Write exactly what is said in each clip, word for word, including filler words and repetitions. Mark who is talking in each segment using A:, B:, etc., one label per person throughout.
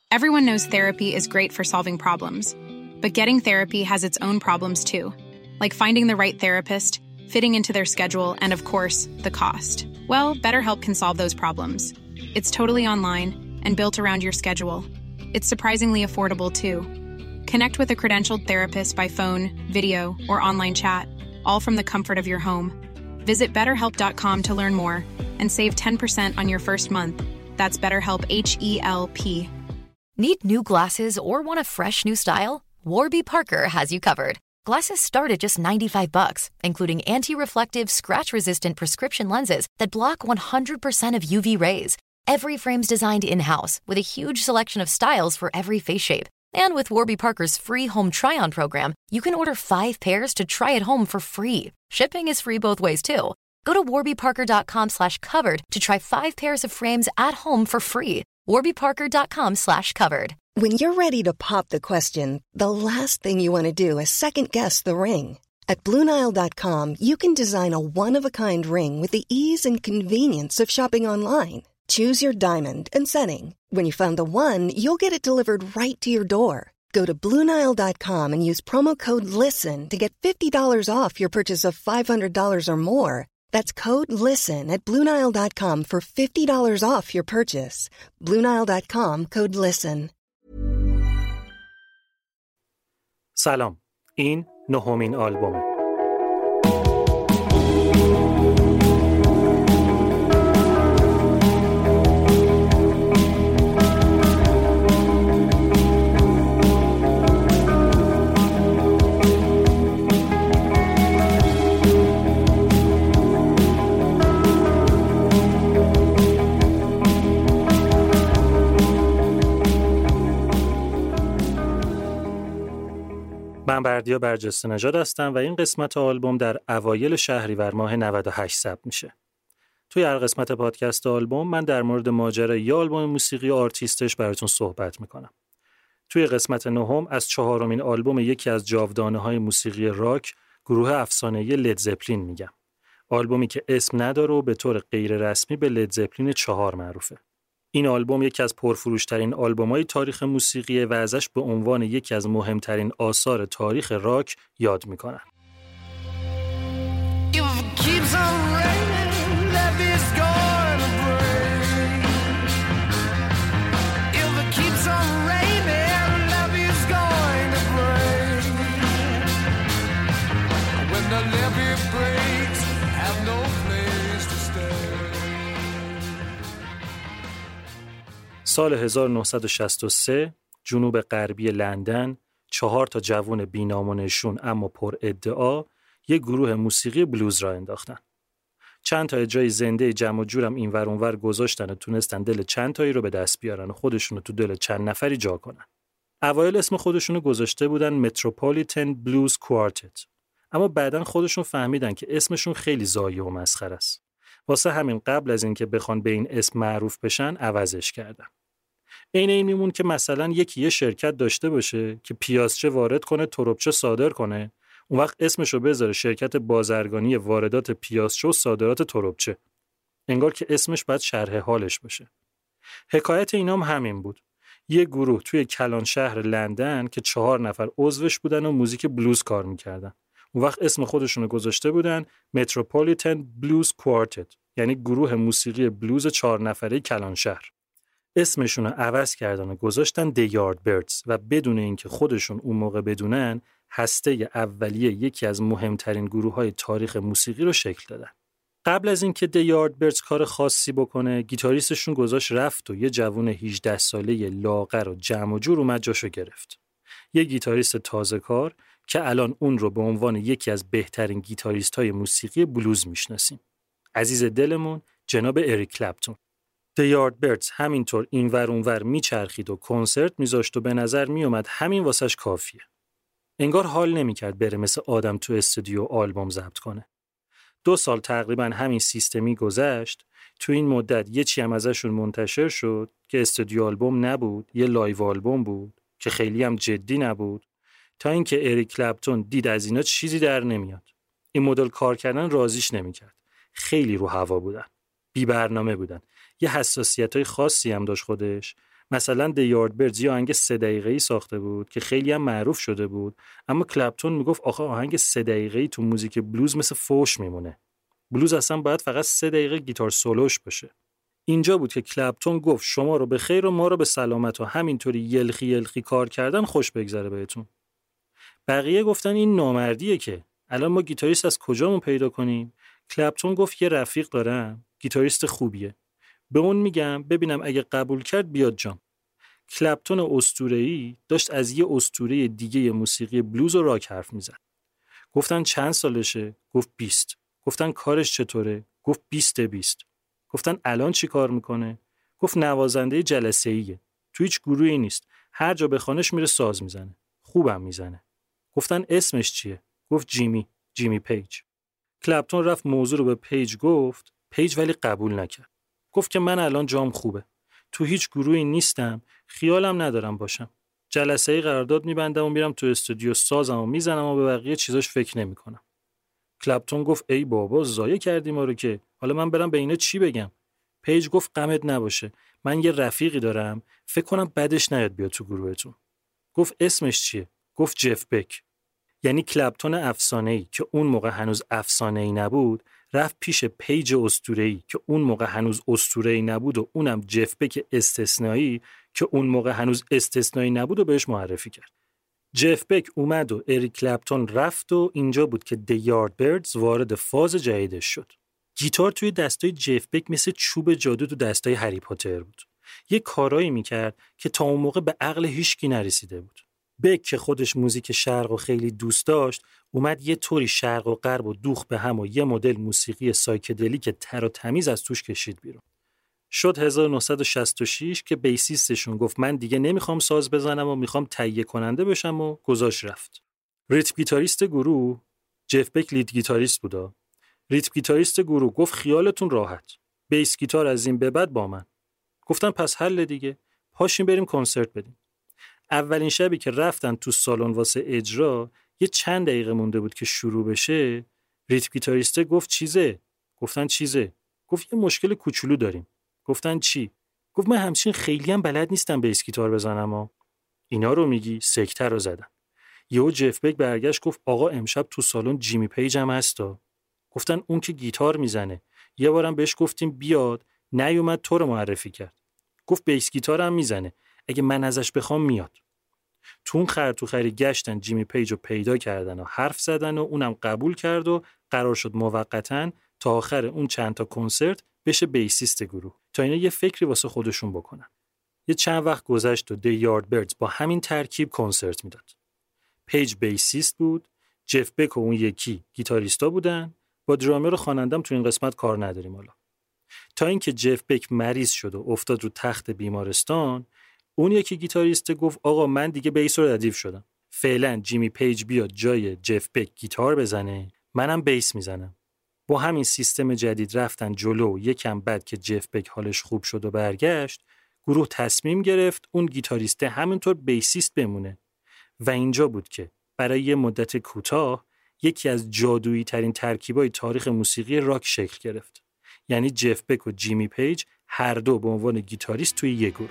A: Everyone knows therapy is great for solving problems, but getting therapy has its own problems too, like finding the right therapist, fitting into their schedule, and of course, the cost. Well, BetterHelp can solve those problems. It's totally online and built around your schedule. It's surprisingly affordable too. Connect with a credentialed therapist by phone, video, or online chat, all from the comfort of your home. Visit better help dot com to learn more and save ten percent on your first month. That's BetterHelp, H E L P.
B: Need new glasses or want a fresh new style? Warby Parker has you covered. Glasses start at just ninety-five bucks, including anti-reflective, scratch-resistant prescription lenses that block one hundred percent of U V rays. Every frame's designed in-house with a huge selection of styles for every face shape. And with Warby Parker's free home try-on program, you can order five pairs to try at home for free. Shipping is free both ways, too. Go to warby parker dot com slash covered to try five pairs of frames at home for free. warby parker dot com slash covered.
C: When you're ready to pop the question, the last thing you want to do is second-guess the ring. At Blue Nile dot com, you can design a one-of-a-kind ring with the ease and convenience of shopping online. Choose your diamond and setting. When you find the one, you'll get it delivered right to your door. Go to blue nile dot com and use promo code LISTEN to get fifty dollars off your purchase of five hundred dollars or more. That's code LISTEN at blue nile dot com for fifty dollars off your purchase. blue nile dot com, code LISTEN.
D: سلام. این نهمین آلبومه. من بردیا برجسته نژاد هستم و این قسمت آلبوم در اوایل شهریور ماه نود و هشت ثبت میشه. توی هر قسمت پادکست آلبوم من در مورد ماجرای یه آلبوم موسیقی و آرتیستش براتون صحبت میکنم. توی قسمت نهم از چهارمین آلبوم یکی از جاودانه‌های موسیقی راک، گروه افسانه‌ای لید زپلین میگم. آلبومی که اسم نداره و به طور غیر رسمی به لید زپلین چهار معروفه. این آلبوم یکی از پرفروشترین آلبوم‌های تاریخ موسیقیه و ازش به عنوان یکی از مهمترین آثار تاریخ راک یاد میکنن. سال هزار و نهصد و شصت و سه جنوب غربی لندن چهار تا جوان بی‌نام و نشون اما پر ادعا یک گروه موسیقی بلوز را انداختن. چند تا اجرای زنده جمع و جورم این ور اون ور گذاشتن و تونستن دل چند تایی رو به دست بیارن و خودشونو تو دل چند نفری جا کنن. اوایل اسم خودشونو گذاشته بودن متروپولیتن بلوز کوارتت، اما بعدن خودشون فهمیدن که اسمشون خیلی ضایع و مسخره است. واسه همین قبل از اینکه بخوان به این اسم معروف بشن عوضش کردن. عین این میمون که مثلا یکی یه شرکت داشته باشه که پیازچه وارد کنه، تربچه صادر کنه، اون وقت اسمشو بذاره شرکت بازرگانی واردات پیازچه و صادرات تربچه. انگار که اسمش باید شرح حالش باشه. حکایت اینام همین بود. یه گروه توی کلان شهر لندن که چهار نفر عضوش بودن و موزیک بلوز کار میکردن. اون وقت اسم خودشونو گذاشته بودن متروپولیتن بلوز کوارتت، یعنی گروه موسیقی بلوز چهار نفره کلان شهر. اسمشون رو عوض کردن و گذاشتن The Yardbirds و بدون اینکه خودشون اون موقع بدونن هسته اولیه یکی از مهمترین گروه‌های تاریخ موسیقی رو شکل دادن. قبل از اینکه The Yardbirds کار خاصی بکنه، گیتاریستشون گذاشت رفت و یه جوون هجده ساله لاغر و جمع و جور اومد جاشو گرفت. یه گیتاریست تازه کار که الان اون رو به عنوان یکی از بهترین گیتاریست‌های موسیقی بلوز میشناسیم. عزیز دلمون جناب اریک کلپتون. The Yardbirds همینطور اینور اونور میچرخید و کنسرت میذاشت و به نظر میومد همین واسش کافیه. انگار حال نمیکرد بره مثل آدم تو استودیو آلبوم ضبط کنه. دو سال تقریبا همین سیستمی گذشت. تو این مدت یه چی هم ازشون منتشر شد که استودیو آلبوم نبود، یه لایو آلبوم بود که خیلی هم جدی نبود، تا اینکه اریک کلپتون دید از اینا چیزی در نمیاد. این مدل کار کردن راضیش نمیکرد. خیلی رو هوا بودن. بی برنامه بودن. یه حساسیتای خاصی هم داشت خودش. مثلا The Yardbirds یه آهنگ سه دقیقه‌ای ساخته بود که خیلی هم معروف شده بود، اما کلپتون میگفت آخه آهنگ سه دقیقه‌ای تو موزیک بلوز مثل فوش میمونه. بلوز اصلا باید فقط سه دقیقه گیتار سولوش باشه. اینجا بود که کلپتون گفت شما رو به خیر و ما رو به سلامت و همینطوری یلخی یلخی کار کردن خوش بگذره بهتون. بقیه گفتن این نامردیه که الان ما گیتاریست از کجامون پیدا کنیم؟ کلپتون گفت یه رفیق دارم، گیتاریست خوبیه. به اون میگم ببینم اگه قبول کرد بیاد جام. کلپتون اسطوره‌ای داشت از یه اسطوره دیگه موسیقی بلوز و راک حرف میزد. گفتن چند سالشه؟ گفت بیست. گفتن کارش چطوره؟ گفت بیست بیست. گفتن الان چی کار میکنه؟ گفت نوازنده جلسه‌ایه. تو هیچ گروهی نیست. هر جا بخوانش میره ساز میزنه. خوبم میزنه. گفتن اسمش چیه؟ گفت جیمی، جیمی پیج. کلپتون رفت موضوع رو به پیج گفت. پیج ولی قبول نکرد. گفت که من الان جام خوبه. تو هیچ گروهی نیستم، خیالم ندارم باشم. جلسه‌ای قرارداد میبندم و میرم تو استودیو سازم و میزنم و به بقیه چیزاش فکر نمیکنم. کلپتون گفت ای بابا ضایع کردی ما رو که، حالا من برم به اینا چی بگم؟ پیج گفت غمت نباشه، من یه رفیقی دارم، فکر کنم بعدش نیاد بیاد تو گروهتون. گفت اسمش چیه؟ گفت جف بک. یعنی کلپتون افسانه‌ای که اون موقع هنوز افسانه‌ای نبود، رفت پیش پیج اسطوره‌ای که اون موقع هنوز اسطوره‌ای نبود و اونم جف بک استثنایی که اون موقع هنوز استثنایی نبود و بهش معرفی کرد. جف بک اومد و اریک کلپتون رفت و اینجا بود که The Yardbirds وارد فاز جدیدش شد. گیتار توی دستای جف بک مثل چوب جادو تو دستای هری پاتر بود. یه کارایی میکرد که تا اون موقع به عقل هیچکی نرسیده بود. بک که خودش موزیک شرق و خیلی دوست داشت، اومد یه طوری شرق و غرب و دوخ به هم و یه مدل موسیقی سایکدلی که تر و تمیز از توش کشید بیرون. شد هزار و نهصد و شصت و شش که بیسیستشون گفت من دیگه نمیخوام ساز بزنم و میخوام تهیه کننده بشم و گذاشت رفت. ریتم گیتاریست گروه جف بک لید گیتاریست بودا. ریتم گیتاریست گروه گفت خیالتون راحت، بیس گیتار از این به بعد با من. گفتن پس حل دیگه، پاشیم بریم کنسرت بدیم. اولین شبی که رفتن تو سالن واسه اجرا، یه چند دقیقه مونده بود که شروع بشه، ریتم گیتاریسته گفت چیزه؟ گفتن چیزه؟ گفت یه مشکل کوچولو داریم. گفتن چی؟ گفت من همچین خیلی هم بلد نیستم بیس گیتار بزنم ها. اینا رو میگی؟ سکته رو زدن. یهو جف بک برگشت گفت آقا امشب تو سالن جیمی پیج هم هستا. گفتن اون که گیتار میزنه. یه بارم بهش گفتیم بیاد، نیومد، تو رو معرفی کرد. گفت بیس گیتار هم میزنه، اگه من ازش بخوام میاد. تو اون خر تو خری گشتن جیمی پیج رو پیدا کردن و حرف زدن و اونم قبول کرد و قرار شد موقتاً تا آخر اون چند تا کنسرت بشه بیسیست گروه تا اینا یه فکری واسه خودشون بکنن. یه چند وقت گذشت و The Yardbirds با همین ترکیب کنسرت میداد. پیج بیسیست بود، جف بک و اون یکی گیتاریستا بودن، با درامر و خوانندم تو این قسمت کار نداریم حالا. تا اینکه جف بک مریض شد و افتاد رو تخت بیمارستان، اون یکی گیتاریست گفت آقا من دیگه بیس رو ردیف شدم. فعلا جیمی پیج بیاد جای جف بک گیتار بزنه، منم بیس میزنم. با همین سیستم جدید رفتن جلو. یکم بعد که جف بک حالش خوب شد و برگشت، گروه تصمیم گرفت اون گیتاریسته همینطور بیسیست بمونه. و اینجا بود که برای یه مدت کوتاه یکی از جادویی ترین ترکیبای تاریخ موسیقی راک شکل گرفت. یعنی جف بک و جیمی پیج هر دو به عنوان گیتاریست توی یک گروه.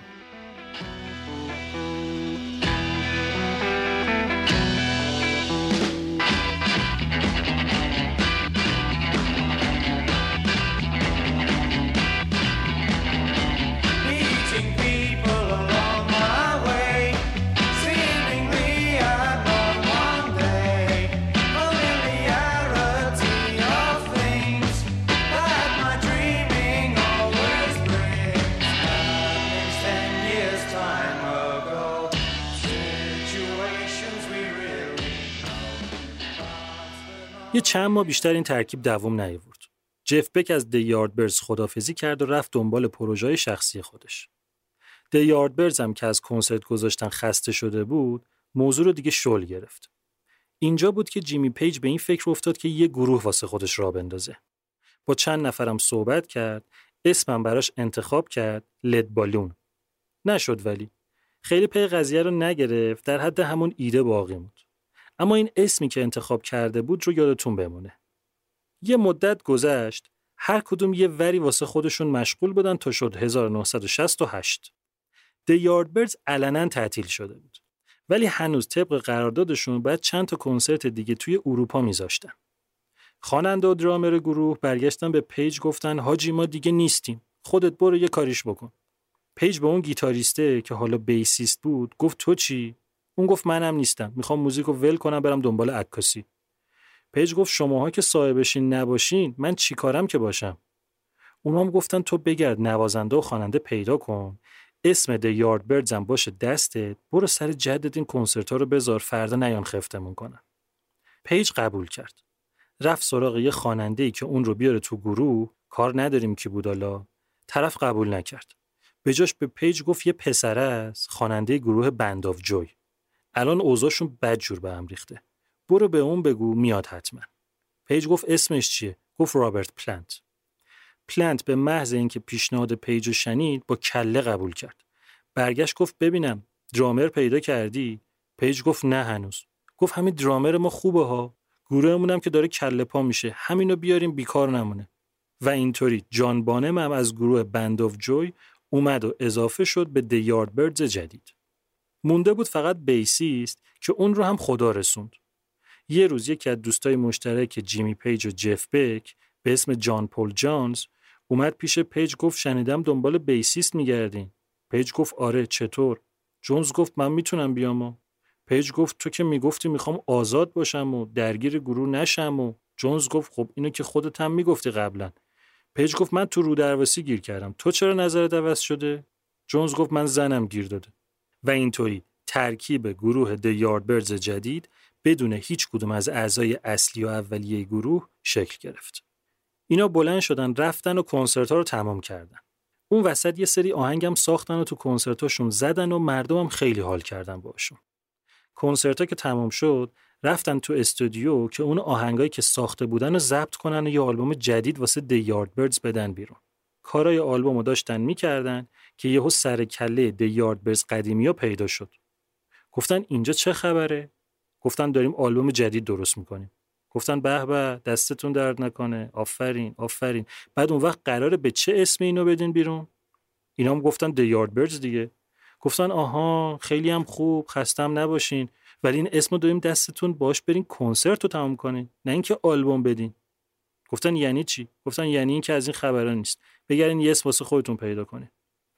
D: یه چند ماه بیشتر این ترکیب دوام نیاورد. جف بک از The Yardbirds خداحافظی کرد و رفت دنبال پروژه‌های شخصی خودش. The Yardbirds هم که از کنسرت گذاشتن خسته شده بود، موضوع رو دیگه شل گرفت. اینجا بود که جیمی پیج به این فکر افتاد که یه گروه واسه خودش راه بندازه. با چند نفرم صحبت کرد، اسمم براش انتخاب کرد، لد بالون. نشد ولی. خیلی پی قضیه رو نگرفت، در حد همون ایده باقی موند. اما این اسمی که انتخاب کرده بود رو یادتون بمونه. یه مدت گذشت، هر کدوم یه وری واسه خودشون مشغول بودن تا شد هزار و نهصد و شصت و هشت. The Yardbirds علنا تعطیل شده بود. ولی هنوز طبق قراردادشون باید چند تا کنسرت دیگه توی اروپا میذاشتن. خواننده و درامر گروه برگشتن به پیج گفتن حاجی ما دیگه نیستیم. خودت برو یه کاریش بکن. پیج به اون گیتاریسته که حالا بیسیست بود گفت تو چی؟ اون گفت منم نیستم. میخوام موزیکو ول کنم برم دنبال عکاسی. پیج گفت شماها که صاحبشین نباشین من چی کارم که باشم؟ اونا هم گفتن تو بگرد نوازنده و خواننده پیدا کن. اسم The Yardbirds هم باشه دستت. برو سر جدت این کنسرت ها رو بذار فردا نیان خفتمون کنن. پیج قبول کرد. رفت سراغ یه خواننده‌ای که اون رو بیاره تو گروه. کار نداریم کی بود حالا. طرف قبول نکرد. به جاش به پیج گفت یه پسره است خواننده گروه بند آف جوی. الان اوضاعشون بدجور به هم ریخته. برو به اون بگو میاد حتما. پیج گفت اسمش چیه؟ گفت رابرت پلنت. پلنت به محض اینکه پیشنهاد پیج رو شنید با کله قبول کرد. برگشت گفت ببینم درامر پیدا کردی؟ پیج گفت نه هنوز. گفت همین درامر ما خوبه ها. گروهمون هم که داره کله پا میشه. همینو بیاریم بیکار نمونه. و اینطوری جان بانم هم از گروه بند آف جوی اومد و اضافه شد به The Yardbirds جدید. مونده بود فقط بیسیست که اون رو هم خدا رسوند. یه روز یکی از دوستای مشترک جیمی پیج و جف بک به اسم جان پول جونز اومد پیش پیج گفت شنیدم دنبال بیسیست میگردین. پیج گفت آره چطور؟ جونز گفت من میتونم بیام. و پیج گفت تو که میگفتی میخوام آزاد باشم و درگیر گروه نشم. و جونز گفت خب اینو که خودت هم میگفتی قبلا. پیج گفت من تو رو درواسی گیر کردم. تو چرا نظرت عوض شده؟ جونز گفت من زنم گیر داده. و اینطوری ترکیب گروه The Yardbirds جدید بدون هیچ کدوم از اعضای اصلی و اولیه گروه شکل گرفت. اینا بلند شدن رفتن و کنسرت ها رو تمام کردن. اون وسط یه سری آهنگم ساختن و تو کنسرتاشون زدن و مردم هم خیلی حال کردن باشون. کنسرت ها که تمام شد رفتن تو استودیو که اون آهنگایی که ساخته بودن رو ضبط کنن و یه آلبوم جدید واسه The Yardbirds بدن بیرون. کارای آلبومو داشتن میکردن که یهو سر کله The Yardbirds قدیمی‌ها پیدا شد. گفتن اینجا چه خبره؟ گفتن داریم آلبوم جدید درست میکنیم. گفتن به به دستتون درد نکنه. آفرین آفرین. بعد اون وقت قراره به چه اسم اینو بدین بیرون؟ اینا هم گفتن The Yardbirds دیگه. گفتن آها خیلی هم خوب خستم نباشین ولی این اسمو داریم دستتون باش برین کنسرت رو تمام کنین نه اینکه آلبوم بدین. گفتن یعنی چی؟ گفتن یعنی این که از این خبرا نیست. بگرین یه اسم واسه خودتون پیدا کنین.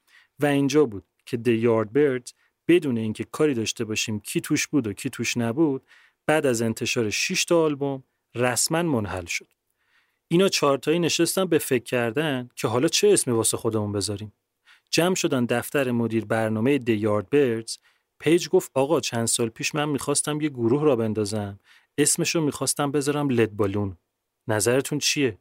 D: و اینجا بود که The Yardbirds بدون اینکه کاری داشته باشیم کی توش بود و کی توش نبود بعد از انتشار شش تا آلبوم رسما منحل شد. اینا چهار تایی نشستن به فکر کردن که حالا چه اسمی واسه خودمون بذاریم. جمع شدن دفتر مدیر برنامه The Yardbirds. پیج گفت آقا چند سال پیش من میخواستم یه گروه را بندازم. اسمشو میخواستم بذارم لد بالون. نظرتون چیه؟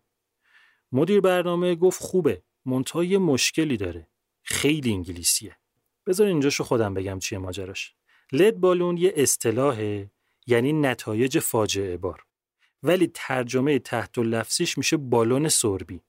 D: مدیر برنامه گفت خوبه. منتها یه مشکلی داره. خیلی انگلیسیه. بذار اینجاشو خودم بگم چیه ماجراش. لد بالون یه اصطلاحه یعنی نتایج فاجعه بار. ولی ترجمه تحت لفظیش میشه بالون سربی.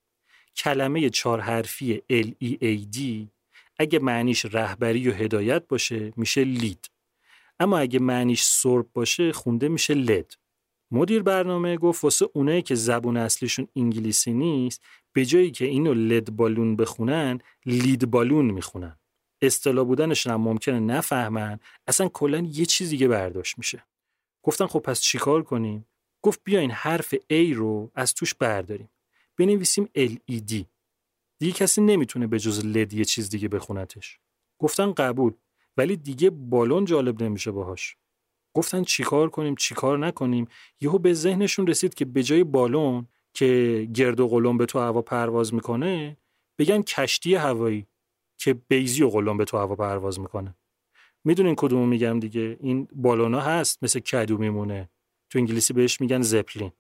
D: کلمه چهار حرفی ال ای ای دی اگه معنیش رهبری و هدایت باشه میشه لید. اما اگه معنیش سرب باشه خونده میشه لد. مدیر برنامه گفت واسه اونایی که زبون اصلیشون انگلیسی نیست به جایی که اینو لد بالون بخونن لید بالون میخونن. اصطلاح بودنش هم ممکنه نفهمن. اصلا کلا یه چیز دیگه برداشت میشه. گفتن خب پس چیکار کنیم؟ گفت بیاین حرف A رو از توش برداریم. بنویسیم ال ای دی. دیگه کسی نمیتونه به جز لد یه چیز دیگه بخونتش. گفتن قبول. ولی دیگه بالون جالب نمیشه باهاش. گفتن چیکار کنیم چیکار نکنیم. یهو به ذهنشون رسید که به جای بالون که گرد و قلمبه تو هوا پرواز میکنه بگن کشتی هوایی که بیضی و قلمبه تو هوا پرواز میکنه. میدونین کدومو میگم دیگه. این بالونا هست مثل کدو میمونه. تو انگلیسی بهش میگن زپلین.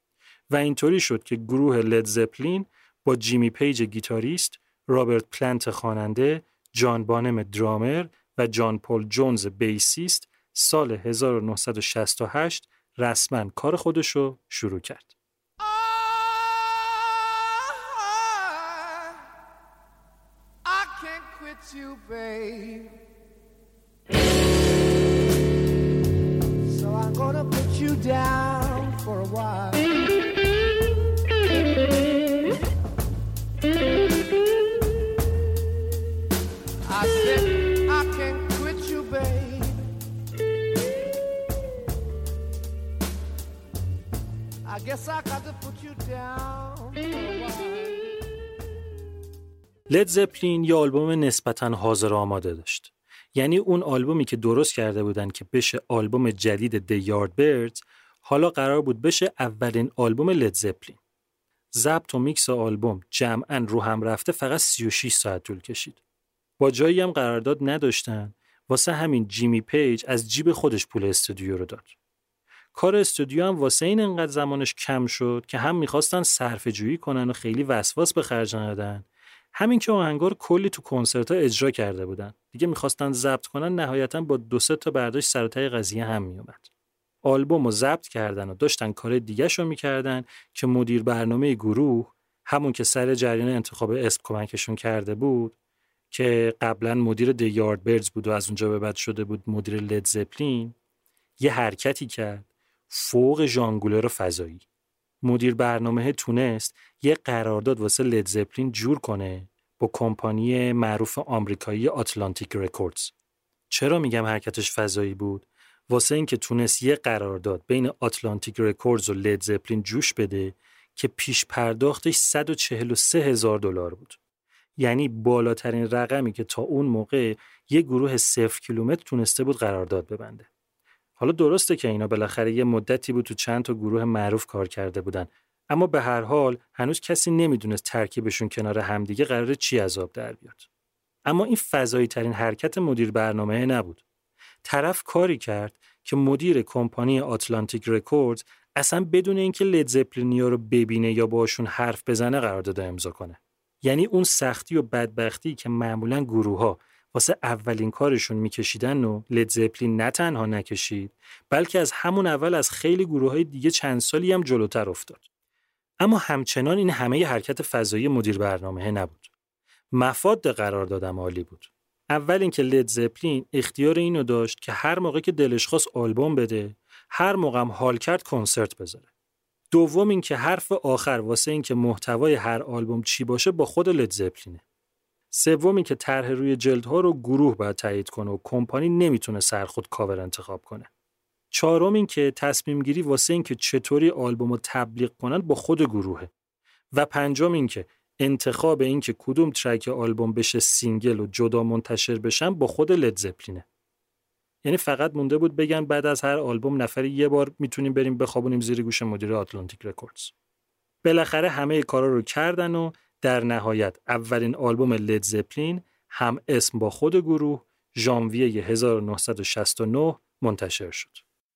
D: و اینطوری شد که گروه لد زپلین با جیمی پیج گیتاریست، رابرت پلنت خواننده، جان بانم درامر و جان پول جونز بیسیست سال هزار و نهصد و شصت و هشت رسما کار خودشو شروع کرد.
E: You, babe. So I'm gonna put you down for a while. I said I Guess I got to put you down.
D: لید زپلین یه آلبوم نسبتاً حاضر و آماده داشت. یعنی اون آلبومی که درست کرده بودن که بشه آلبوم جدید The Yardbirds، حالا قرار بود بشه اولین آلبوم لید زپلین. ضبط و میکس آلبوم جمعاً رو هم رفته فقط سی و شش ساعت طول کشید. با جایی هم قرارداد نداشتن، واسه همین جیمی پیج از جیب خودش پول استودیو رو داد. کار استودیو هم واسه این انقدر زمانش کم شد که هم میخواستن صرفه جویی کنن و خیلی وسواس به خرج ندن، همین که آهنگا رو کلی تو کنسرت‌ها اجرا کرده بودن. دیگه میخواستن ضبط کنن، نهایتاً با دو سه تا برداشت سر و ته قضیه هم میومد. آلبومو ضبط کردن و داشتن کار دیگه‌شو میکردن که مدیر برنامه گروه، همون که سر جریان انتخاب اسم کمکشون کرده بود، که قبلا مدیر دی یاردبردز بود و از اونجا به بعد شده بود مدیر لید زپلین، یه حرکتی کرد فوق ژانگولر فضایی. مدیر برنامه تونست یه قرارداد واسه لید زپلین جور کنه با کمپانی معروف آمریکایی آتلانتیک رکوردز. چرا میگم حرکتش فضایی بود؟ واسه این که تونست یه قرارداد بین آتلانتیک رکوردز و لید زپلین جوش بده که پیش پرداختش صد و چهل و سه هزار دلار بود. یعنی بالاترین رقمی که تا اون موقع یه گروه صفر کیلومتر تونسته بود قرارداد ببنده. حالا درسته که اینا بالاخره یه مدتی بود تو چند تا گروه معروف کار کرده بودن، اما به هر حال هنوز کسی نمیدونست ترکیبشون کنار همدیگه قراره چی عذاب در بیاد. اما این فضایی ترین حرکت مدیر برنامه نبود. طرف کاری کرد که مدیر کمپانی آتلانتیک رکوردز اصلا بدون اینکه لید زپلینیا رو ببینه یا باشون حرف بزنه قرارداد امضا کنه. یعنی اون سختی و بدبختی که معمولاً گروه‌ها واسه اولین کارشون میکشیدن و لید زپلین نه تنها نکشید، بلکه از همون اول از خیلی گروه‌های دیگه چند سالی هم جلوتر افتاد. اما همچنان این همه ی حرکت فضایی مدیر برنامه نبود. مفاد قراردادم عالی بود. اول اینکه لید زپلین اختیار اینو داشت که هر موقع که دلش خواست آلبوم بده، هر موقع هم حال کرد کنسرت بذاره. دوم اینکه حرف آخر واسه اینکه محتوای هر آلبوم چی باشه با خود لید زپلینه. سوم اینکه طرح روی جلدها رو گروه باید تایید کنه و کمپانی نمیتونه سرخود کاور انتخاب کنه. چهارم اینکه تصمیم گیری واسه اینکه چطوری آلبومو تبلیغ کنن با خود گروهه. و پنجم اینکه انتخاب اینکه کدوم ترک آلبوم بشه سینگل و جدا منتشر بشن با خود لید زپلینه. یعنی فقط مونده بود بگن بعد از هر آلبوم نفری یه بار میتونیم بریم بخوابونیم زیر گوش مدیر آتلانتیک رکوردز. بالاخره همه کارا رو کردن و در نهایت اولین آلبوم لید زپلین هم اسم با خود گروه ژانویه هزار و نهصد و شصت و نه منتشر شد.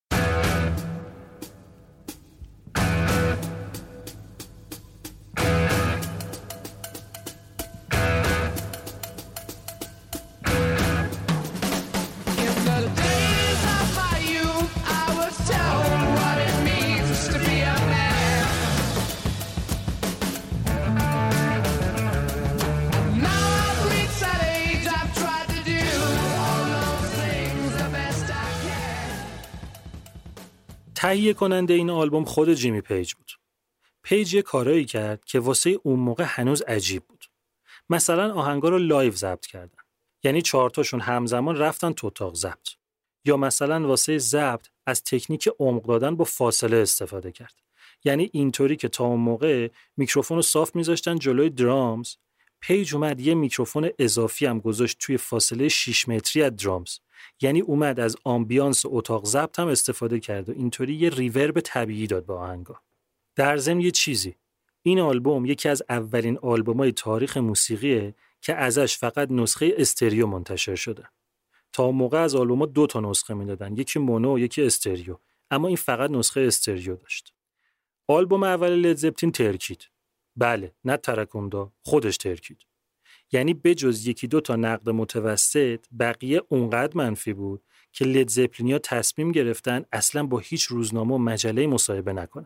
D: تهیه کننده این آلبوم خود جیمی پیج بود. پیج یه کارایی کرد که واسه اون موقع هنوز عجیب بود. مثلا آهنگا رو لایو ضبط کردن. یعنی چهار تاشون همزمان رفتن تو اتاق ضبط. یا مثلا واسه ضبط از تکنیک عمق دادن با فاصله استفاده کرد. یعنی اینطوری که تا اون موقع میکروفون رو صاف میذاشتن جلوی درامز، پیج اومد یه میکروفون اضافی هم گذاشت توی فاصله شش متری از درامز. یعنی اومد از آمبیانس اتاق ضبط هم استفاده کرد و اینطوری یه ریورب طبیعی داد به آهنگا. در ضمن یه چیزی، این آلبوم یکی از اولین آلبومای تاریخ موسیقیه که ازش فقط نسخه استریو منتشر شده. تا اون موقع از آلبوم‌ها دو تا نسخه میدادن، یکی مونو و یکی استریو، اما این فقط نسخه استریو داشت. آلبوم اول لید زپلین ترکید. بله، نه ترکوندا، خودش ترکید. یعنی بجز یکی دو تا نقد متوسط، بقیه اونقدر منفی بود که لید زپلینیا تصمیم گرفتن اصلا با هیچ روزنامه و مجله مصاحبه نکنن.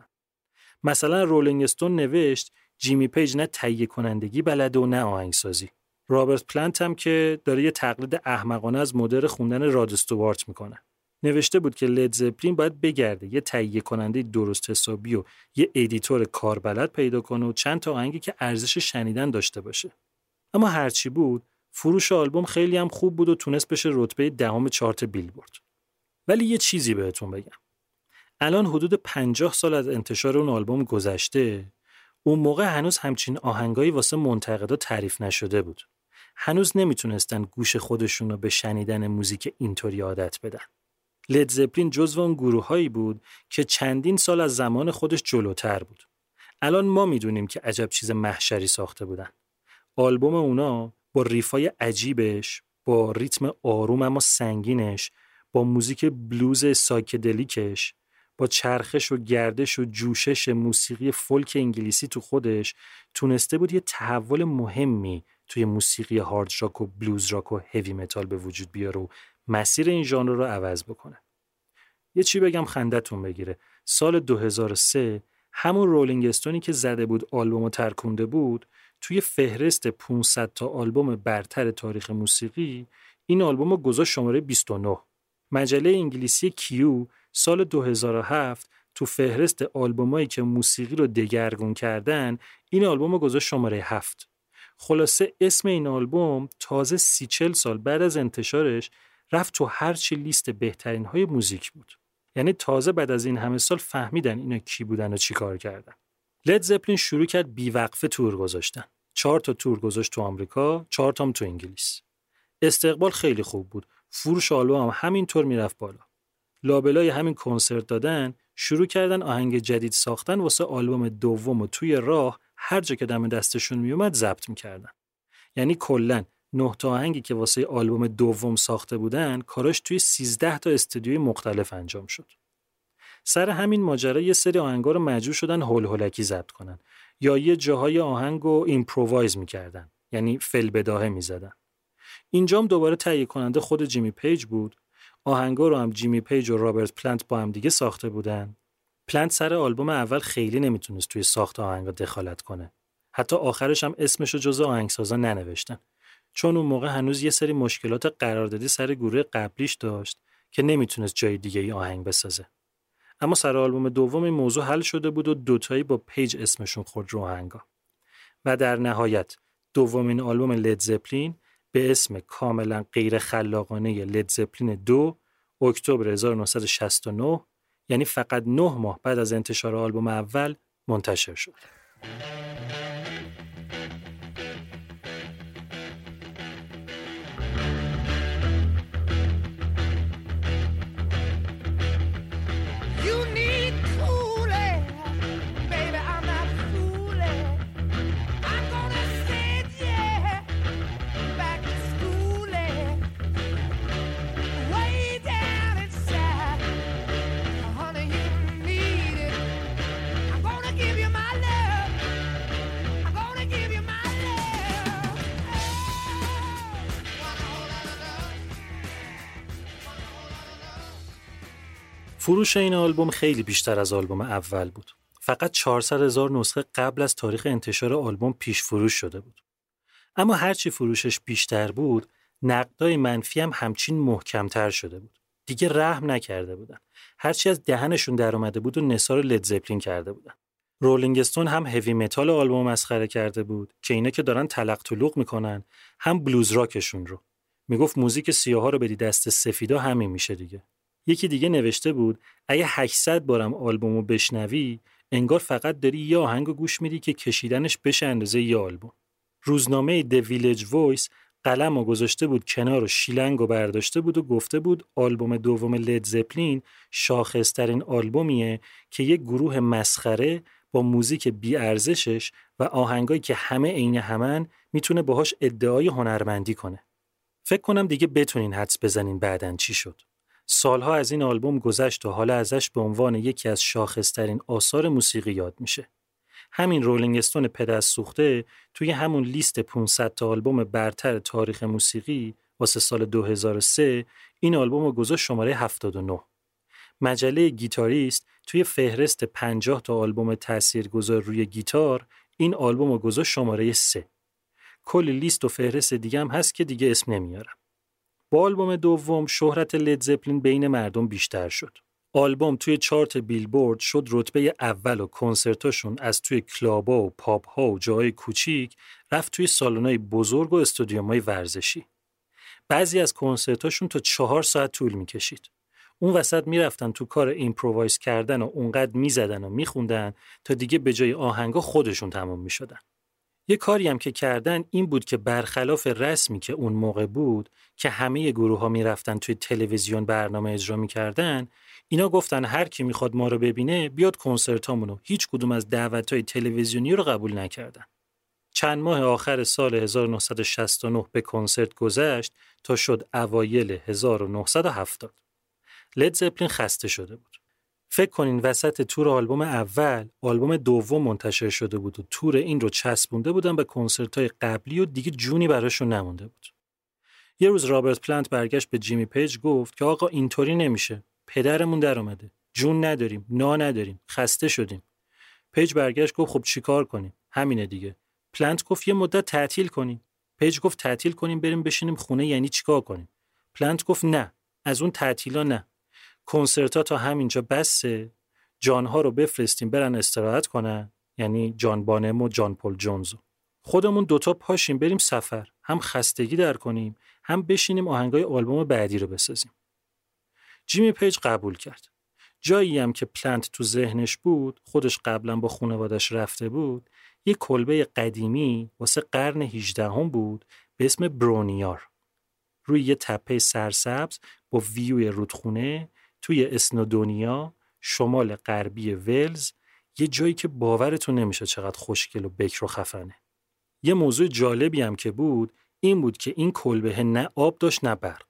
D: مثلا رولینگ استون نوشت جیمی پیج نه تهیه کنندگی بلده و نه آهنگسازی. رابرت پلنت هم که داره یه تقلید احمقانه از مدر خوندن راد استوارت میکنه. نوشته بود که لید زپلین باید بگرده یه تهیه کننده درست حسابی و یه ادیتور کاربلد پیدا کنه و چند تا آهنگی که ارزش شنیدن داشته باشه. اما هرچی بود، فروش آلبوم خیلی هم خوب بود و تونست بشه رتبه دهم چارت بیلبورد. ولی یه چیزی بهتون بگم. الان حدود پنجاه سال از انتشار اون آلبوم گذشته. اون موقع هنوز همچین آهنگایی واسه منتقدا تعریف نشده بود. هنوز نمیتونستن گوش خودشون رو به شنیدن موزیک اینطوری عادت بدن. لید زپلین جزو اون گروهایی بود که چندین سال از زمان خودش جلوتر بود. الان ما میدونیم که عجب چیز محشری ساخته بودن. آلبوم اونا با ریفای عجیبش، با ریتم آروم اما سنگینش، با موزیک بلوز سایکدلیکش، با چرخش و گردش و جوشش موسیقی فولک انگلیسی تو خودش تونسته بود یه تحول مهمی توی موسیقی هارد راک و بلوز راک و هیوی متال به وجود بیاره و مسیر این ژانر رو عوض بکنه. یه چی بگم خندتون بگیره. سال دو هزار و سه همون رولینگ استونی که زده بود آلبومو ترکونده بود، توی فهرست پانصد تا آلبوم برتر تاریخ موسیقی این آلبومو گذاشت شماره بیست و نه. مجله انگلیسی کیو سال دو هزار و هفت تو فهرست آلبومایی که موسیقی رو دگرگون کردن این آلبومو گذاشت شماره هفت. خلاصه اسم این آلبوم تازه سی چل سال بعد از انتشارش رفت تو هرچی لیست بهترین های موزیک بود. یعنی تازه بعد از این همه سال فهمیدن اینا کی بودن و چی کار کردن. لید زپلین شروع کرد بیوقفه تور گذاشتن. چهار تا تور گذاشت تو آمریکا، چهار تام تو انگلیس. استقبال خیلی خوب بود. فروش آلبوم هم همینطور میرفت بالا. لابلای همین کنسرت دادن شروع کردن آهنگ جدید ساختن واسه آلبوم دوم و توی راه هر جا که دم دستشون میومد ضبط میکردن. یعنی کلاً نه تا آهنگی که واسه آلبوم دوم ساخته بودن کاراش توی سیزده تا استودیوی مختلف انجام شد. سر همین ماجرا یه سری آهنگا رو مجبور شدن هول هولکی ضبط کنن یا یه جاهای آهنگو ایمپرووایز میکردن، یعنی فل بداهه میزدن. اینجام دوباره تهیه کننده خود جیمی پیج بود. آهنگا رو هم جیمی پیج و رابرت پلنت با هم دیگه ساخته بودن. پلنت سر آلبوم اول خیلی نمیتونست توی ساخت آهنگا دخالت کنه. حتی آخرش هم اسمشو جزو آهنگسازا ننوشتن. چون اون موقع هنوز یه سری مشکلات قراردادی سر گروه قبلیش داشت که نمیتونست جای دیگه ای آهنگ بسازه. اما سر آلبوم دوم این موضوع حل شده بود و دوتایی با پیج اسمشون خورد رو آهنگا. و در نهایت دومین آلبوم لید زپلین به اسم کاملا غیر خلاقانه لید زپلین دو اکتبر هزار و نهصد و شصت و نه، یعنی فقط نه ماه بعد از انتشار آلبوم اول منتشر شد. فروش این آلبوم خیلی بیشتر از آلبوم اول بود. فقط چهارصد هزار نسخه قبل از تاریخ انتشار آلبوم پیش فروش شده بود. اما هرچی فروشش بیشتر بود، نقدای منفی هم همچین محکمتر شده بود. دیگه رحم نکرده بودن. هرچی از دهنشون در اومده بود و نثار لید زپلین کرده بودن. رولینگ استون هم هیوی متال آلبوم مسخره کرده بود که اینا که دارن تلق طلوق میکنن، هم بلوز راکشون رو. میگفت موزیک سیاها رو بدی دست سفیدا همین میشه دیگه. یکی دیگه نوشته بود اگه هشتصد بارم آلبومو بشنوی انگار فقط داری یه آهنگو گوش میدی که کشیدنش بشه اندازه یه آلبوم. روزنامه The Village Voice قلمو گذاشته بود کنار و شیلنگو برداشته بود و گفته بود آلبوم دوم لید زپلین شاخصترین آلبومیه که یه گروه مسخره با موزیک بی ارزشش و آهنگایی که همه عین همن میتونه باهاش ادعای هنرمندی کنه. فکر کنم دیگه بتونین حدس بزنین بعدن چی شد. سالها از این آلبوم گذشت و حالا ازش به عنوان یکی از شاخصترین آثار موسیقی یاد میشه. همین رولینگ استون پدر سوخته توی همون لیست پانصد تا آلبوم برتر تاریخ موسیقی واسه سال دو هزار و سه این آلبوم رو گذاشت شماره هفتاد و نه. مجله گیتاریست توی فهرست پنجاه تا آلبوم تاثیرگذار روی گیتار این آلبوم رو گذاشت شماره سه. کلی لیست و فهرست دیگه هم هست که دیگه اسم نمیارم. با آلبوم دوم شهرت لید زپلین بین مردم بیشتر شد. آلبوم توی چارت بیلبورد شد رتبه اول و کنسرتاشون از توی کلابا و پاپ ها و جاهای کوچیک رفت توی سالن‌های بزرگ و استادیوم‌های ورزشی. بعضی از کنسرتاشون تا چهار ساعت طول می‌کشید. اون وسط میرفتن تو کار ایمپرووایز کردن و اونقدر میزدن و میخوندن تا دیگه به جای آهنگا خودشون تمام میشدن. یه کاری هم که کردن این بود که برخلاف رسمی که اون موقع بود که همه گروه ها میرفتن توی تلویزیون برنامه اجرا میکردن، اینا گفتن هر کی میخواد ما رو ببینه بیاد کنسرتامونو. هیچ کدوم از دعوت‌های تلویزیونی رو قبول نکردن. چند ماه آخر سال هزار و نهصد و شصت و نه به کنسرت گذشت تا شد اوایل هزار و نهصد و هفتاد. لید زپلین خسته شده بود. فکر کنین وسط تور آلبوم اول، آلبوم دوم منتشر شده بود و تور این رو چسبونده بودن به کنسرت‌های قبلی و دیگه جونی براشون نمونده بود. یه روز رابرت پلنت برگشت به جیمی پیج گفت که آقا اینطوری نمیشه. پدرمون در اومده. جون نداریم، نا نداریم، خسته شدیم. پیج برگشت گفت خب چیکار کنیم؟ همینه دیگه. پلنت گفت یه مدت تعطیل کنیم. پیج گفت تعطیل کنیم بریم بشینیم خونه یعنی چیکار کنیم؟ پلنت گفت نه، از اون تعطیلا نه. کنسرت‌ها تا همینجا بسه. جان‌ها رو بفرستیم برن استراحت کنن، یعنی جان بانم و جان پل جونز. خودمون دوتا پاشیم بریم سفر، هم خستگی در کنیم، هم بشینیم آهنگای آلبوم بعدی رو بسازیم. جیمی پیج قبول کرد. جایی هم که پلنت تو ذهنش بود، خودش قبلا با خانواده‌اش رفته بود، یه کلبه قدیمی واسه قرن هجدهم بود به اسم برونیار. روی یه تپه سرسبز با ویوی رودخونه توی اسنودونیا، شمال غربی ولز، یه جایی که باورتون نمیشه چقدر خوشگل و بکر و خفنه. یه موضوع جالبی هم که بود این بود که این کلبه نه آب داشت نه برق.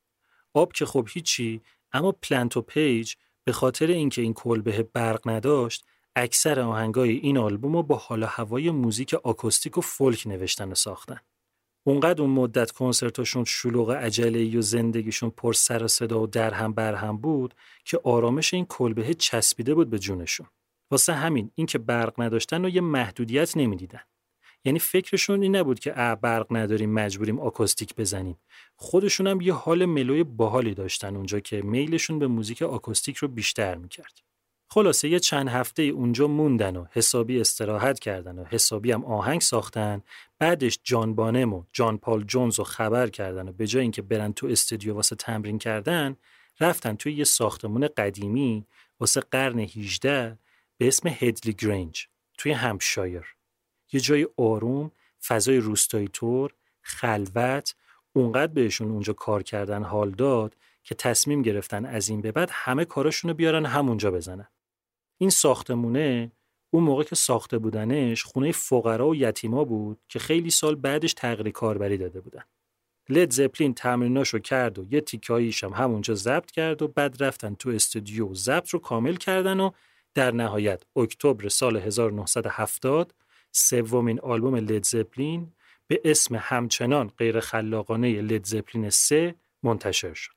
D: آب که خب هیچی، اما پلنت و پیج به خاطر اینکه این کلبه برق نداشت، اکثر آهنگای این آلبوم رو با حال و هوای موزیک آکوستیک و فولک نوشتن و ساختن. اونقدر اون مدت کنسرتاشون شلوغ عجله‌ای و زندگیشون پر سر و صدا و در هم بر هم بود که آرامش این کلبه چسبیده بود به جونشون. واسه همین این که برق نداشتن و یه محدودیت نمیدیدن. یعنی فکرشون این نبود که اه برق نداریم مجبوریم آکوستیک بزنیم. خودشون هم یه حال ملوی باحالی داشتن اونجا که میلشون به موزیک آکوستیک رو بیشتر میکرد. خلاصه یه چند هفته اونجا موندن و حسابی استراحت کردن و حسابی هم آهنگ ساختن. بعدش جان بانم و جان پال جونز رو خبر کردن و به جای اینکه برن تو استودیو واسه تمرین کردن، رفتن توی یه ساختمون قدیمی واسه قرن هجدهم به اسم هدلی گرنج توی همپشایر. یه جای آروم، فضای روستایی طور، خلوت، اونقدر بهشون اونجا کار کردن حال داد که تصمیم گرفتن از این به بعد همه کاراشونو بیارن همونجا بزنن. این ساختمونه اون موقع که ساخته بودنش خونه فقرا و یتیما بود که خیلی سال بعدش تغییر کاربری داده بودن. لید زپلین تمریناشو کرد و یه تیکاییش هم همونجا ضبط کرد و بعد رفتن تو استودیو و ضبط رو کامل کردن و در نهایت اکتبر سال هزار و نهصد و هفتاد سومین آلبوم لید زپلین به اسم همچنان غیر خلاقانه لید زپلین سه منتشر شد.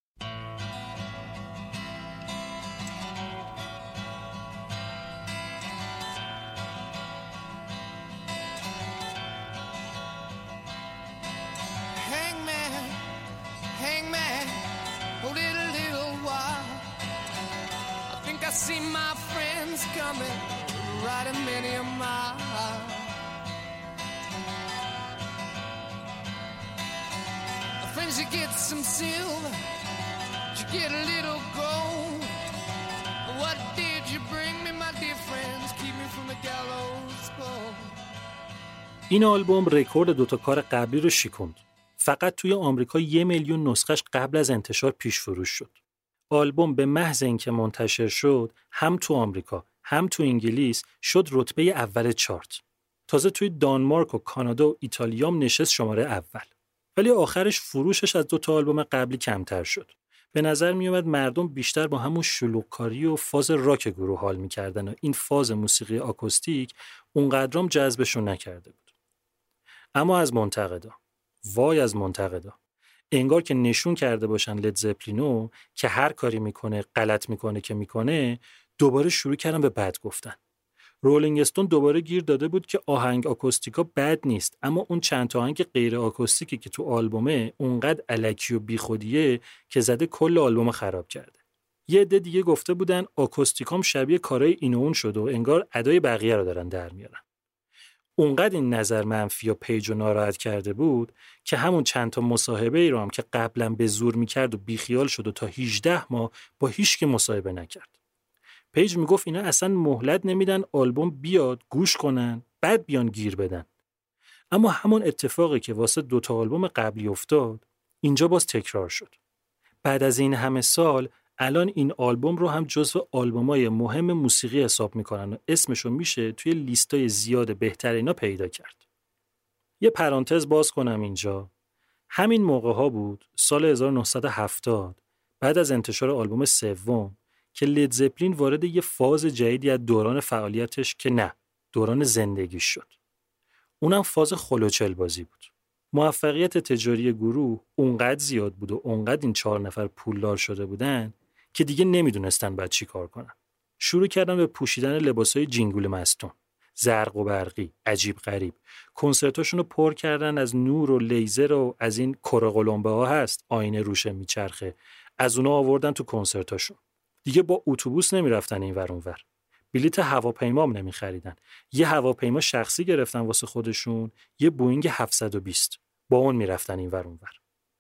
E: See my friends coming, riding many a mile. Friends, you get some silver, you get a little gold. What did you bring me, my dear friends? Keep me from the gallows pole.
D: این آلبوم رکورد دوتا کار قبلی رو شکوند. فقط توی آمریکا یه میلیون نسخش قبل از انتشار پیش فروش شد. آلبوم به محض اینکه منتشر شد هم تو آمریکا هم تو انگلیس شد رتبه اول چارت. تازه توی دانمارک و کانادا و ایتالیا هم نشست شماره اول. ولی آخرش فروشش از دو تا آلبوم قبلی کمتر شد. به نظر می اومد مردم بیشتر با همون شلوغکاری و فاز راک گروه حال می‌کردن و این فاز موسیقی آکوستیک اونقدرام جذبشون نکرده بود. اما از منتقدا، وای از منتقدا، انگار که نشون کرده باشن لید زپلینو که هر کاری میکنه غلط میکنه که میکنه، دوباره شروع کردن به بد گفتن. رولینگ استون دوباره گیر داده بود که آهنگ آکوستیکا بد نیست، اما اون چند تا آهنگ غیر آکوستیکی که تو آلبومه اونقدر الکی و بیخودیه که زده کل آلبوم خراب کرده. یه عده دیگه گفته بودن آکوستیکام شبیه کارهای این و اون شده و انگار ادای بقیه رو دارن در میارن. اونقدر این نظر منفی و پیج رو ناراحت کرده بود که همون چند تا مصاحبه ای رو هم که قبلا به زور میکرد و بیخیال شد و تا هجده ماه با هیچ کی مصاحبه نکرد. پیج میگفت اینا اصلا مهلت نمیدن آلبوم بیاد گوش کنن بعد بیان گیر بدن. اما همون اتفاقی که واسه دوتا آلبوم قبلی افتاد اینجا باز تکرار شد. بعد از این همه سال الان این آلبوم رو هم جزو آلبومای مهم موسیقی حساب میکنن و اسمشو میشه توی لیستای زیاد بهترینا پیدا کرد. یه پرانتز باز کنم اینجا. همین موقع ها بود سال هزار و نهصد و هفتاد بعد از انتشار آلبوم سوم که لید زپلین وارد یه فاز جدیدی از دوران فعالیتش که نه دوران زندگیش شد. اونم فاز خلوچل بازی بود. موفقیت تجاری گروه اونقدر زیاد بود و اونقدر این چهار نفر پولدار شده بودن که دیگه نمیدونستن بعد چی کار کنن. شروع کردن به پوشیدن لباسای جینگول مستون، زرق و برقی، عجیب غریب. کنسرتاشون رو پر کردن از نور و لیزر و از این کره قلمبه ها هست، آینه روشه میچرخه. از اونا آوردن تو کنسرتاشون. دیگه با اتوبوس نمیرفتن این ور اون ور. بلیت هواپیما هم نمیخریدن. یه هواپیما شخصی گرفتن واسه خودشون، یه بوئینگ هفتصد و بیست. با اون میرفتن این ور اون ور.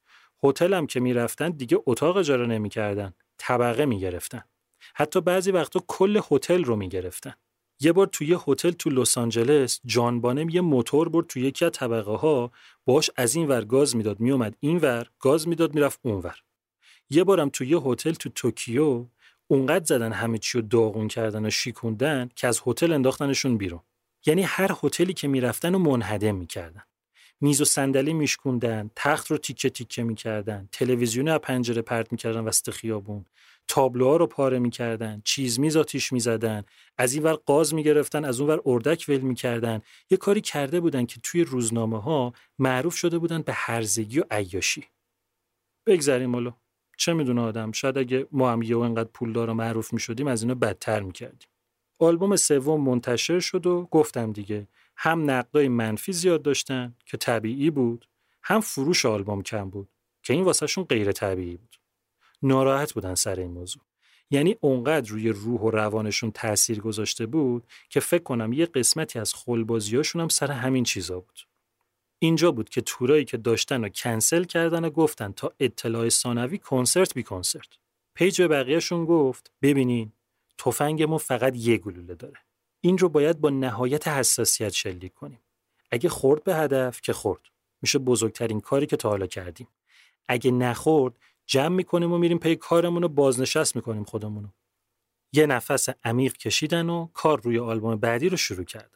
D: هتل هم که میرفتن دیگه اتاق اجاره نمیکردن، طبقه میگرفتن. حتی بعضی وقتا کل هتل رو میگرفتن. یه بار توی یه هتل تو لس آنجلس جان بانم یه موتور برد توی یکی از طبقه ها، باش از این ور گاز میداد میومد این ور، گاز میداد میرفت اون ور. یه بارم توی یه هتل تو توکیو اونقدر زدن همه چی رو داغون کردن و شیکوندن که از هتل انداختنشون بیرون. یعنی هر هتلی که میرفتن و منهدم میکردن. میز و صندلی میشکوندن، تخت رو تیکه تیکه میکردن، تلویزیون از پنجره پرت میکردن وسط خیابون، تابلوها رو پاره میکردن، چیز میز آتیش میزدن، از این ور قاز میگرفتن، از اون ور اردک ول میکردن. یه کاری کرده بودن که توی روزنامه ها معروف شده بودن به هرزگی و عیاشی. بگذریم حالا. چه میدونه آدم، شاید اگه ما هم یه انقدر پولدار و معروف میشدیم از اینا بدتر میکردیم. آلبوم سوم منتشر شد و گفتم دیگه هم نقدای منفی زیاد داشتن که طبیعی بود، هم فروش آلبوم کم بود که این واسه شون غیر طبیعی بود. ناراحت بودن سر این موضوع. یعنی اونقدر روی روح و روانشون تأثیر گذاشته بود که فکر کنم یه قسمتی از خلبازیاشون هم سر همین چیزا بود. اینجا بود که تورایی که داشتن رو کنسل کردن و گفتن تا اطلاع ثانوی کنسرت بی کنسرت. پیج به بقیه‌شون گفت ببینین تفنگمون فقط یه گلوله داره. این رو باید با نهایت حساسیت شلیک کنیم. اگه خورد به هدف که خورد. میشه بزرگترین کاری که تا حالا کردیم. اگه نخورد جمع میکنیم و میریم پی کارمون و بازنشست میکنیم خودمونو. یه نفس عمیق کشیدن و کار روی آلبوم بعدی رو شروع کردن.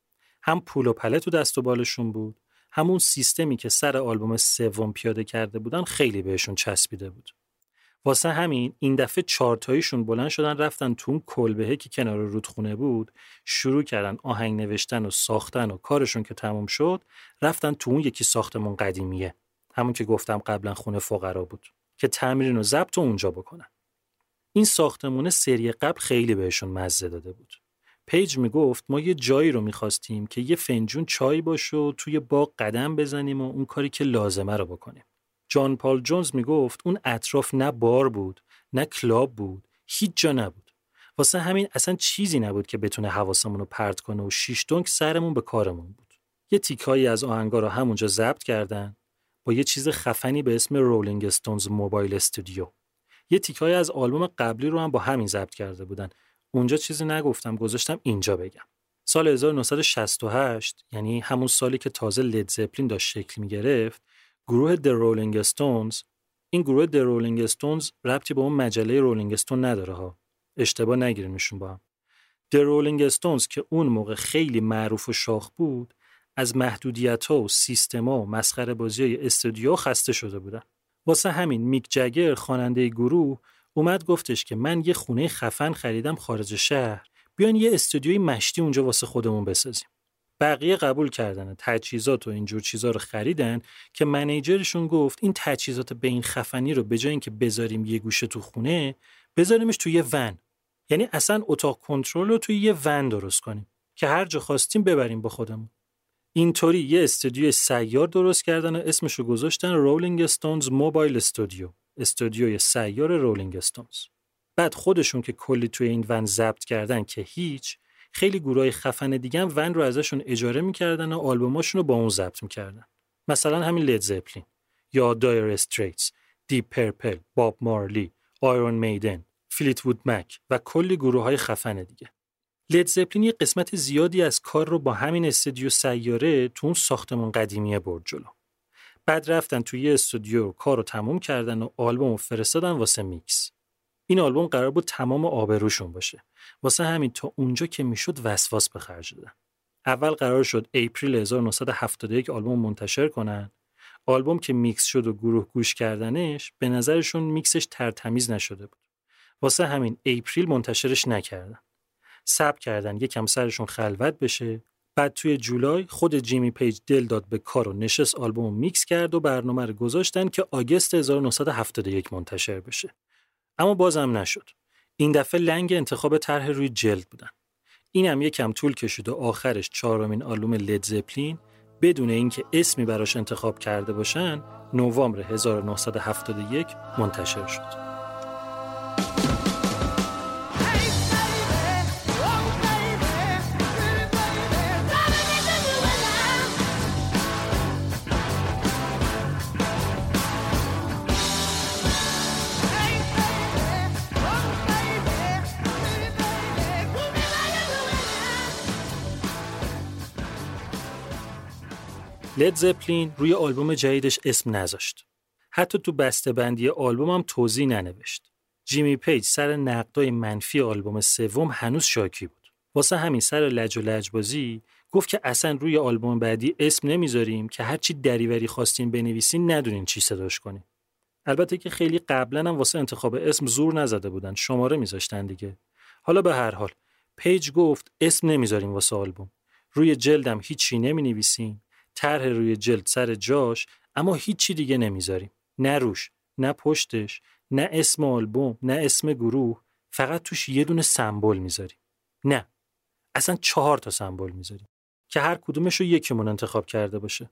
D: هم پول و پله تو دست و بالشون بود، همون سیستمی که سر آلبوم سوم پیاده کرده بودن خیلی بهشون چسبیده بود. واسه همین این دفعه چهار تاییشون بلند شدن رفتن تو اون کلبهه که کنار رودخونه بود، شروع کردن آهنگ نوشتن و ساختن و کارشون که تموم شد رفتن تو اون یکی ساختمون قدیمیه، همون که گفتم قبلا خونه فقرا بود، که تمرین و ضبط اونجا بکنن. این ساختمون سری قبل خیلی بهشون مزه داده بود. پیج میگفت ما یه جایی رو میخواستیم که یه فنجون چای باشه و توی باغ قدم بزنیم و اون کاری که لازمه رو بکنیم. جان پال جونز میگفت اون اطراف نه بار بود، نه کلاب بود، هیچ جا نبود. واسه همین اصلا چیزی نبود که بتونه حواسمون رو پرت کنه و شیش دنگ سرمون به کارمون بود. یه تیکایی از آهنگا رو همونجا ضبط کردن با یه چیز خفنی به اسم رولینگ استونز موبایل استودیو. یه تیکایی از آلبوم قبلی رو هم با همین ضبط کرده بودن. اونجا چیزی نگفتم، گذاشتم اینجا بگم. سال هزار و نهصد و شصت و هشت، یعنی همون سالی که تازه لید زپلین داشت شکل می‌گرفت، گروه The Rolling Stones، این گروه The Rolling Stones ربطی به اون مجله رولینگ استون نداره ها، اشتباه نگیرینشون با هم. The Rolling Stones که اون موقع خیلی معروف و شاخ بود، از محدودیت‌ها و سیستم‌ها و مسخره بازی‌های استودیو خسته شده بودن. واسه همین میک جگر خواننده گروه اومد گفتش که من یه خونه خفن خریدم خارج شهر، بیان یه استودیوی مشتی اونجا واسه خودمون بسازیم. بقیه قبول کردن، تجهیزات و اینجور چیزا رو خریدن که منیجرشون گفت این تجهیزات به این خفنی رو به جای اینکه بذاریم یه گوشه تو خونه، بذاریمش توی یه ون. یعنی اصلا اتاق کنترل رو توی یه ون درست کنیم که هر جا خواستیم ببریم با خودمون. اینطوری یه استودیو سیار درست کردن و اسمش رو گذاشتن رولینگ استونز موبایل استودیو، استودیوی سیار رولینگ استونز. بعد خودشون که کلی توی این ون ضبط کردن که هیچ، خیلی گروهای خفن دیگه هم ون رو ازشون اجاره میکردن و آلبوماشون رو با اون ضبط میکردن. مثلا همین لید زپلین یا دایر استریتس، دیپ پرپل، باب مارلی، آیرون میدن، فلیتوود مک و کلی گروهای خفن دیگه. لید زپلین یه قسمت زیادی از کار رو با همین استودیو سیاره تو اون ساختمون قدیمیه برد جلو. بعد رفتن توی یه استودیو کار رو تموم کردن و آلبوم رو فرستادن واسه میکس. این آلبوم قرار بود تمام آبروشون باشه. واسه همین تا اونجا که میشد وسواس به خرج دادن. اول قرار شد اپریل هزار و نهصد و هفتاد و یک آلبوم منتشر کنن. آلبوم که میکس شد و گروه گوش کردنش به نظرشون میکسش ترتمیز نشده بود. واسه همین اپریل منتشرش نکردن. صبر کردن یکم سرشون خلوت بشه. بعد توی جولای خود جیمی پیج دل داد به کار و نشست آلبوم میکس کرد و برنامه رو گذاشتن که آگوست هزار و نهصد و هفتاد و یک منتشر بشه. اما بازم نشد. این دفعه لنگ انتخاب طرح روی جلد بودن. اینم یکم طول کشید و آخرش چهارمین آلبوم لید زپلین بدون اینکه اسمی براش انتخاب کرده باشن نوامبر هزار و نهصد و هفتاد و یک منتشر شد. لید زپلین روی آلبوم جدیدش اسم نذاشت. حتی تو بسته‌بندی آلبوم هم توضیح ننوشت. جیمی پیج سر نقدای منفی آلبوم سوم هنوز شاکی بود. واسه همین سر لج و لجبازی گفت که اصلا روی آلبوم بعدی اسم نمیذاریم که هرچی دریوری خواستین بنویسین ندونین چی صداش کنین. البته که خیلی قبلا هم واسه انتخاب اسم زور نزده بودن، شماره میذاشتن دیگه. حالا به هر حال پیج گفت اسم نمیذاریم واسه آلبوم. روی جلدم هیچی نمینویسیم. طرح روی جلد سر جاش، اما هیچی دیگه نمیذاریم. نه روش، نه پشتش، نه اسم آلبوم، نه اسم گروه، فقط توش یه دونه سمبل میذاریم. نه، اصلا چهار تا سمبل میذاریم که هر کدومش رو یکیمون انتخاب کرده باشه.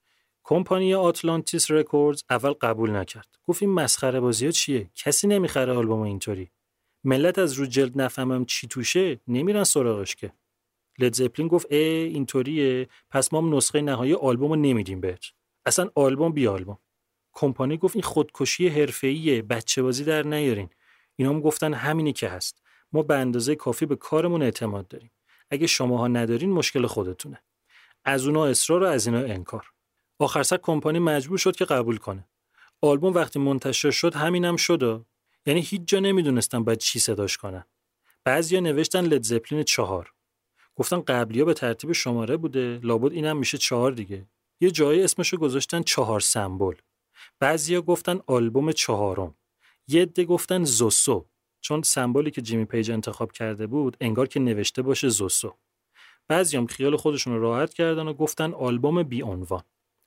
D: کمپانی آتلانتیس رکوردز اول قبول نکرد. گفت این مسخره بازی‌ها چیه؟ کسی نمیخره آلبوم اینطوری. ملت از رو جلد نفهمم چی توشه نمیرن سراغش که. لید زپلین گفت ای اینطوریه، پس ما هم نسخه نهایی آلبومو نمیدیم بهت. اصلا آلبوم بی آلبوم. کمپانی گفت این خودکشی حرفه‌ایه، بچه بازی در نیارین. اینا هم گفتن همینی که هست. ما به اندازه کافی به کارمون اعتماد داریم. اگه شماها ندارین مشکل خودتونه. از اونا اصرار و از اینا انکار. آخر سر کمپانی مجبور شد که قبول کنه. آلبوم وقتی منتشر شد همینم شد. یعنی هیچ جا نمیدونستن باید چی صداش کنن. بعضیا نوشتن لید زپلین چهار. گفتن قبلی‌ها به ترتیب شماره بوده، لابد اینم میشه چهار دیگه. یه جایی اسمشو گذاشتن چهار سمبل. بعضیا گفتن آلبوم چهارم. یه عده گفتن زوسو، چون سمبولی که جیمی پیج انتخاب کرده بود انگار که نوشته باشه زوسو. بعضیام خیال خودشون رو راحت کردن و گفتن آلبوم بی عنوان.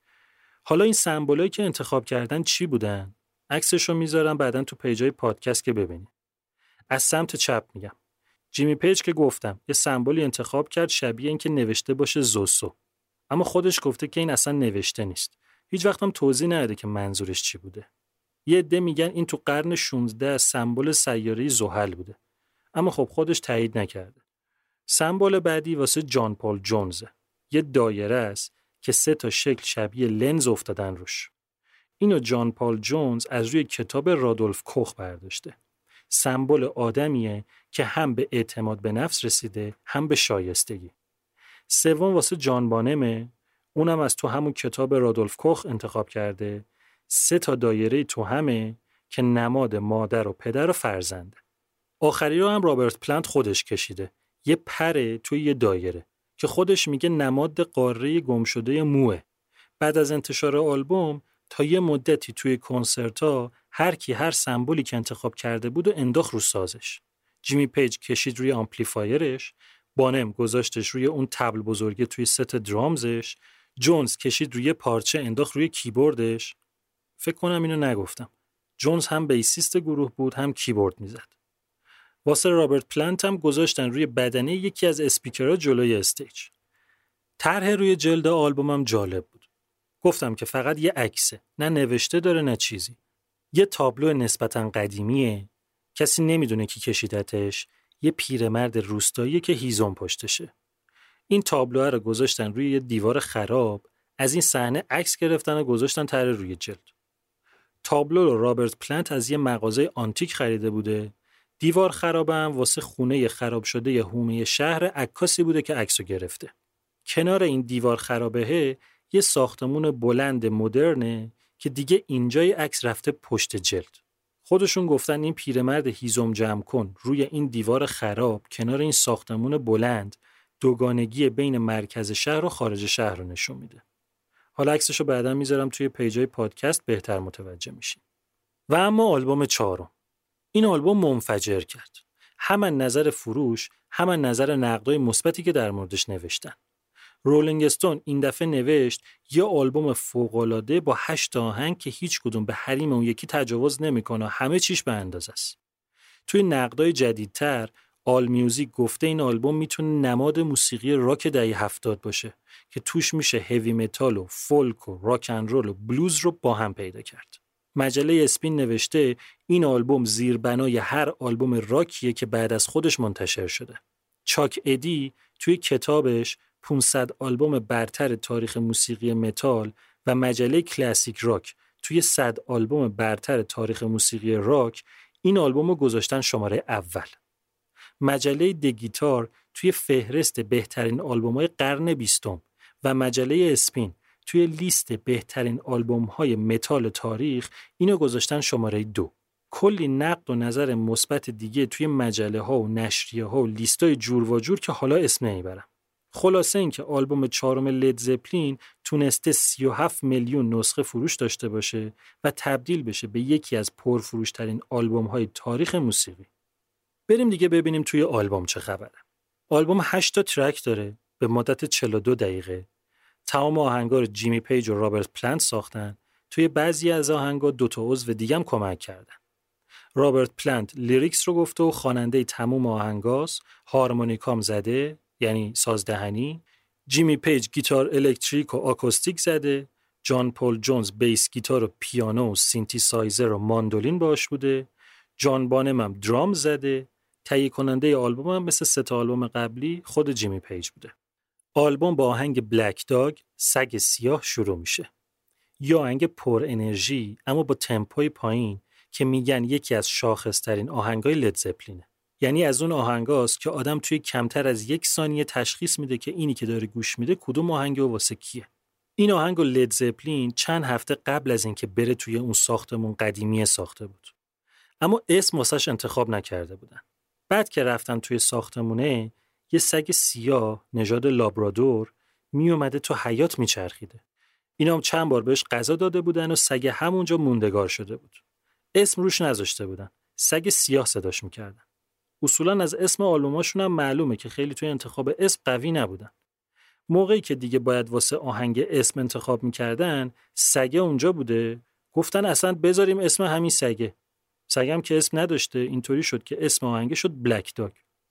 D: حالا این سمبولایی که انتخاب کردن چی بودن؟ عکسشو میذارم بعدن تو پیجای پادکست که ببینید. از سمت چپ میگم. جیمی پیج که گفتم یه سمبولی انتخاب کرد شبیه این که نوشته باشه زوسو. اما خودش گفته که این اصلا نوشته نیست. هیچ وقت هم توضیح نداده که منظورش چی بوده. یه عده میگن این تو قرن شانزده سمبل سیاره زحل بوده. اما خب خودش تایید نکرده. سمبل بعدی واسه جان پال جونزه. یه دایره است که سه تا شکل شبیه لنز افتادن روش. اینو جان پال جونز از روی کتاب رادولف کوخ برداشته. سمبل آدمیه که هم به اعتماد به نفس رسیده هم به شایستگی. سوم واسه جان بانمه، اونم از تو همون کتاب رادولف کوخ انتخاب کرده. سه تا دایره تو همه که نماد مادر و پدر و فرزنده. آخری رو هم رابرت پلنت خودش کشیده. یه پره توی یه دایره که خودش میگه نماد قاره گمشده موه. بعد از انتشار آلبوم تا یه مدتی توی کنسرت‌ها هر کی هر سمبولی که انتخاب کرده بود و انداخت رو سازش. جیمی پیج کشید روی آمپلیفایرش، بانم گذاشتش روی اون تبل بزرگه توی ست درامزش، جونز کشید روی پارچه انداخت روی کیبوردش. فکر کنم اینو نگفتم. جونز هم بیسیست گروه بود هم کیبورد میزد. واسه رابرت پلنت هم گذاشتن روی بدنه یکی از اسپیکرها جلوی استیج. طرح روی جلد آلبومم جالب بود. گفتم که فقط یه عکسه، نه نوشته داره نه چیزی. یه تابلو نسبتاً قدیمیه، کسی نمیدونه کی کشیدتش. یه پیرمرد روستایی که هیزم پشتشه. این تابلوها رو گذاشتن روی یه دیوار خراب، از این صحنه عکس گرفتن و گذاشتن ته روی جلد. تابلو رو رابرت پلنت از یه مغازه آنتیک خریده بوده. دیوار خرابه هم واسه خونه خراب شده ی حومه شهر عکاسی بوده که عکسو گرفته. کنار این دیوار خرابه یه ساختمون بلند مدرنه که دیگه اینجای عکس رفته پشت جلد. خودشون گفتن این پیرمرد هیزم جمع کن روی این دیوار خراب کنار این ساختمون بلند دوگانگی بین مرکز شهر و خارج شهر رو نشون میده. حالا عکسشو بعدا میذارم توی پیجای پادکست، بهتر متوجه میشین. و اما آلبوم چهارم. این آلبوم منفجر کرد. هم از نظر فروش، هم از نظر نقدای مثبتی که در موردش نوشتن. رولینگ استون این دفعه نوشت یه آلبوم فوق‌العاده با هشت آهنگ که هیچ کدوم به حریم اون یکی تجاوز نمیکنه، همه چیش به اندازه است. توی نقدای جدیدتر آل میوزیک گفته این آلبوم میتونه نماد موسیقی راک دهه هفتاد باشه که توش میشه هیوی متال و فولک و راک اند رول و بلوز رو با هم پیدا کرد. مجله اسپین نوشته این آلبوم زیربنای هر آلبوم راکیه که بعد از خودش منتشر شده. چاک ادی توی کتابش پانصد آلبوم برتر تاریخ موسیقی متال و مجله کلاسیک راک توی صد آلبوم برتر تاریخ موسیقی راک این آلبوم رو گذاشتن شماره اول. مجله دگیتار توی فهرست بهترین آلبوم‌های قرن بیستم و مجله اسپین توی لیست بهترین آلبوم‌های متال تاریخ اینو گذاشتن شماره دو. کلی نقد و نظر مثبت دیگه توی مجله‌ها و نشریه‌ها و لیستای جور و جور که حالا اسم نمیبرم. خلاصه این که آلبوم چهارم لید زپلین تونسته سی و هفت میلیون نسخه فروش داشته باشه و تبدیل بشه به یکی از پرفروش‌ترین آلبوم‌های تاریخ موسیقی. بریم دیگه ببینیم توی آلبوم چه خبره. آلبوم هشت تا ترک داره به مدت چهل و دو دقیقه. تمام آهنگا رو جیمی پیج و رابرت پلنت ساختن. توی بعضی از آهنگا دو تا عضو دیگه هم کمک کردن. رابرت پلنت لیریکس رو گفته و خواننده تمام آهنگاست، هارمونیکام زده یعنی سازدهنی، جیمی پیج گیتار الکتریک و آکوستیک زده، جان پول جونز بیس گیتار و پیانو و سینتی سایزر و ماندولین باش بوده، جان بانم هم درام زده. تهیه کننده آلبوم هم مثل سه تا آلبوم قبلی خود جیمی پیج بوده. آلبوم با آهنگ بلک داگ سگ سیاه شروع میشه. یه آهنگ پر انرژی اما با تمپوی پایین که میگن یکی از شاخص‌ترین آهنگای لید زپلینه. یعنی از اون آهنگاست که آدم توی کمتر از یک ثانیه تشخیص میده که اینی که داره گوش میده کدوم آهنگ و واسه کیه. این آهنگو لید زپلین چند هفته قبل از اینکه بره توی اون ساختمون قدیمی ساخته بود. اما اسم واسش انتخاب نکرده بودن. بعد که رفتن توی ساختمونه یه سگ سیاه نژاد لابرادور می اومده تو حیاط میچرخیده. اینا هم چند بار بهش غذا داده بودن و سگ همونجا موندگار شده بود. اسم روش نذاشته بودن. سگ سیاه صداش میکردن. اصولاً از اسم آلبوماشون هم معلومه که خیلی توی انتخاب اسم قوی نبودن. موقعی که دیگه باید واسه آهنگ اسم انتخاب میکردن سگه اونجا بوده، گفتن اصلا بذاریم اسم همین سگه. سگم که اسم نداشته، اینطوری شد که اسم آهنگ شد بلک داگ.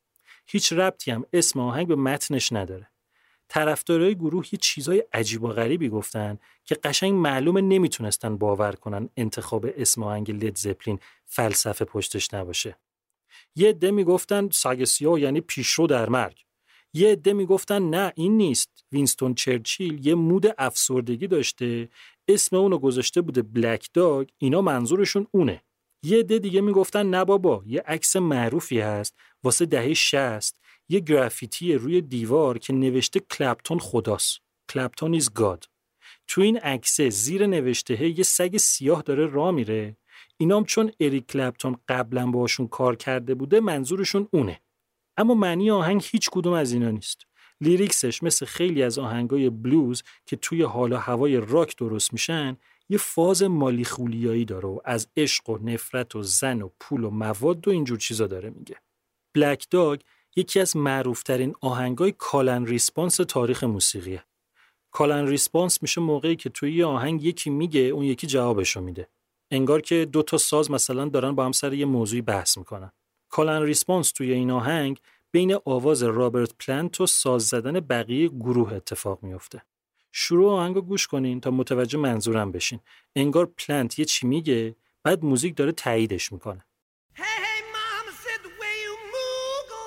D: هیچ ربطی هم اسم آهنگ به متنش نداره. طرفدارای گروه یه چیزای عجیب و غریبی گفتن که قشنگ معلومه نمیتونستن باور کنن انتخاب اسم آهنگ لید زپلین فلسفه پشتش نباشه. یه عده میگفتن سگ سیاه یعنی پیشرو در مرگ. یه عده میگفتن نه این نیست، وینستون چرچیل یه مود افسردگی داشته، اسم اونو گذاشته بوده بلک داگ، اینا منظورشون اونه. یه عده دیگه میگفتن نه بابا، یه عکس معروفی هست واسه دهه شصت، یه گرافیتی روی دیوار که نوشته کلپتون خداست، کلپتون ایز گاد. تو این عکس زیر نوشته یه سگ سیاه داره راه میره. اینام چون اریک کلپتون قبلا باشون کار کرده بوده منظورشون اونه. اما معنی آهنگ هیچ کدوم از اینا نیست. لیریکسش مثل خیلی از آهنگای بلوز که توی حال و هوای راک درست میشن یه فاز مالی خولیایی داره و از عشق و نفرت و زن و پول و مواد و اینجور چیزا داره میگه. بلک داگ یکی از معروفترین آهنگای کال اند ریسپانس تاریخ موسیقیه. کال اند ریسپانس میشه موقعی که توی یه آهنگ یکی میگه اون یکی جوابشو میده. انگار که دو تا ساز مثلا دارن با هم سر یه موضوعی بحث میکنن. کال اند ریسپانس توی این آهنگ بین آواز رابرت پلنت و ساز زدن بقیه گروه اتفاق میفته. شروع آهنگو گوش کنین تا متوجه منظورم بشین. انگار پلنت یه چی میگه بعد موزیک داره تاییدش میکنه.
E: Hey, hey, mama said the way you move, go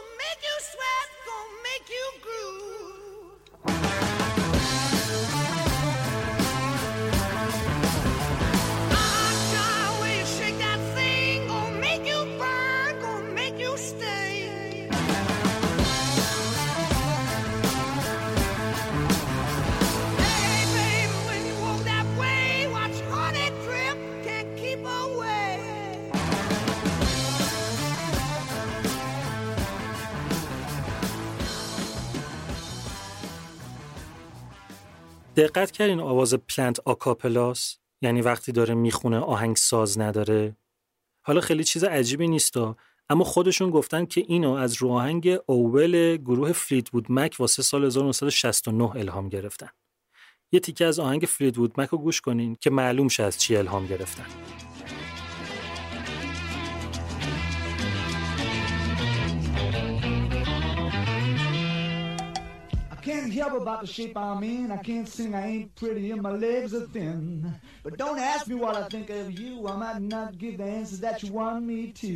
D: دقت کردین آواز پلنت آکاپلاس؟ یعنی وقتی داره میخونه آهنگ ساز نداره. حالا خیلی چیز عجیبی نیستا، اما خودشون گفتن که اینو از رو آهنگ اول گروه فلیتوود مک واسه سال هزار و نهصد و شصت و نه الهام گرفتن. یه تیکه از آهنگ فلیتوود مک رو گوش کنین که معلوم شه از چی الهام گرفتن.
F: I can't help about the shape I'm in. I can't sing, I ain't pretty, and my legs are thin. But don't ask me what I think of you. I might not give the answers that you want me to.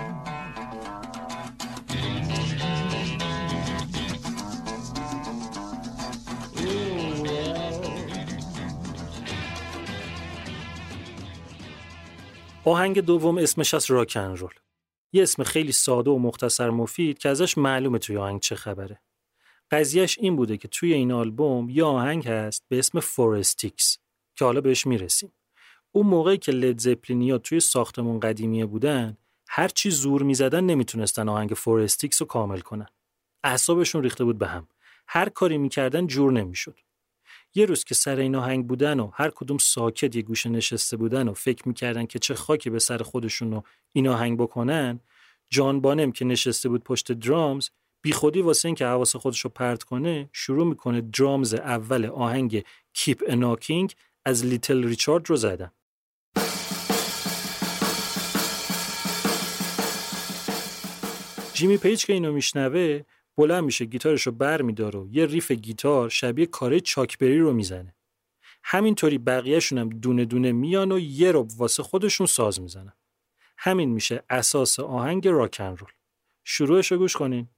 D: آهنگ دوم اسمش از راک اند رول. یه اسم خیلی ساده و مختصر مفید که ازش معلومه توی آهنگ چه خبره. قضیهش این بوده که توی این آلبوم یه آهنگ هست به اسم فورستیکس که حالا بهش میرسیم. اون موقعی که لید زپلینیا توی ساختمون قدیمیه بودن، هر چی زور میزدن نمیتونستن آهنگ فورستیکس رو کامل کنن. اعصابشون ریخته بود به هم. هر کاری میکردن جور نمیشد. یه روز که سر این آهنگ بودن و هر کدوم ساکت یه گوشه نشسته بودن و فکر میکردن که چه خاکی به سر خودشون رو این آهنگ بکنن، جان بانم که نشسته بود پشت درامز بی خودی واسه این که حواس خودش رو پرت کنه شروع میکنه درامز اول آهنگ Keep a Knocking از لیتل ریچارد رو زدن. جیمی پیج که اینو میشنوه بلند میشه، گیتارش رو بر میداره و یه ریف گیتار شبیه کاره چاک بری رو میزنه. همینطوری بقیه‌شون هم دونه دونه میان و یه رب واسه خودشون ساز میزنن. همین میشه اساس آهنگ راک اند رول. شروعش رو گوش کنین.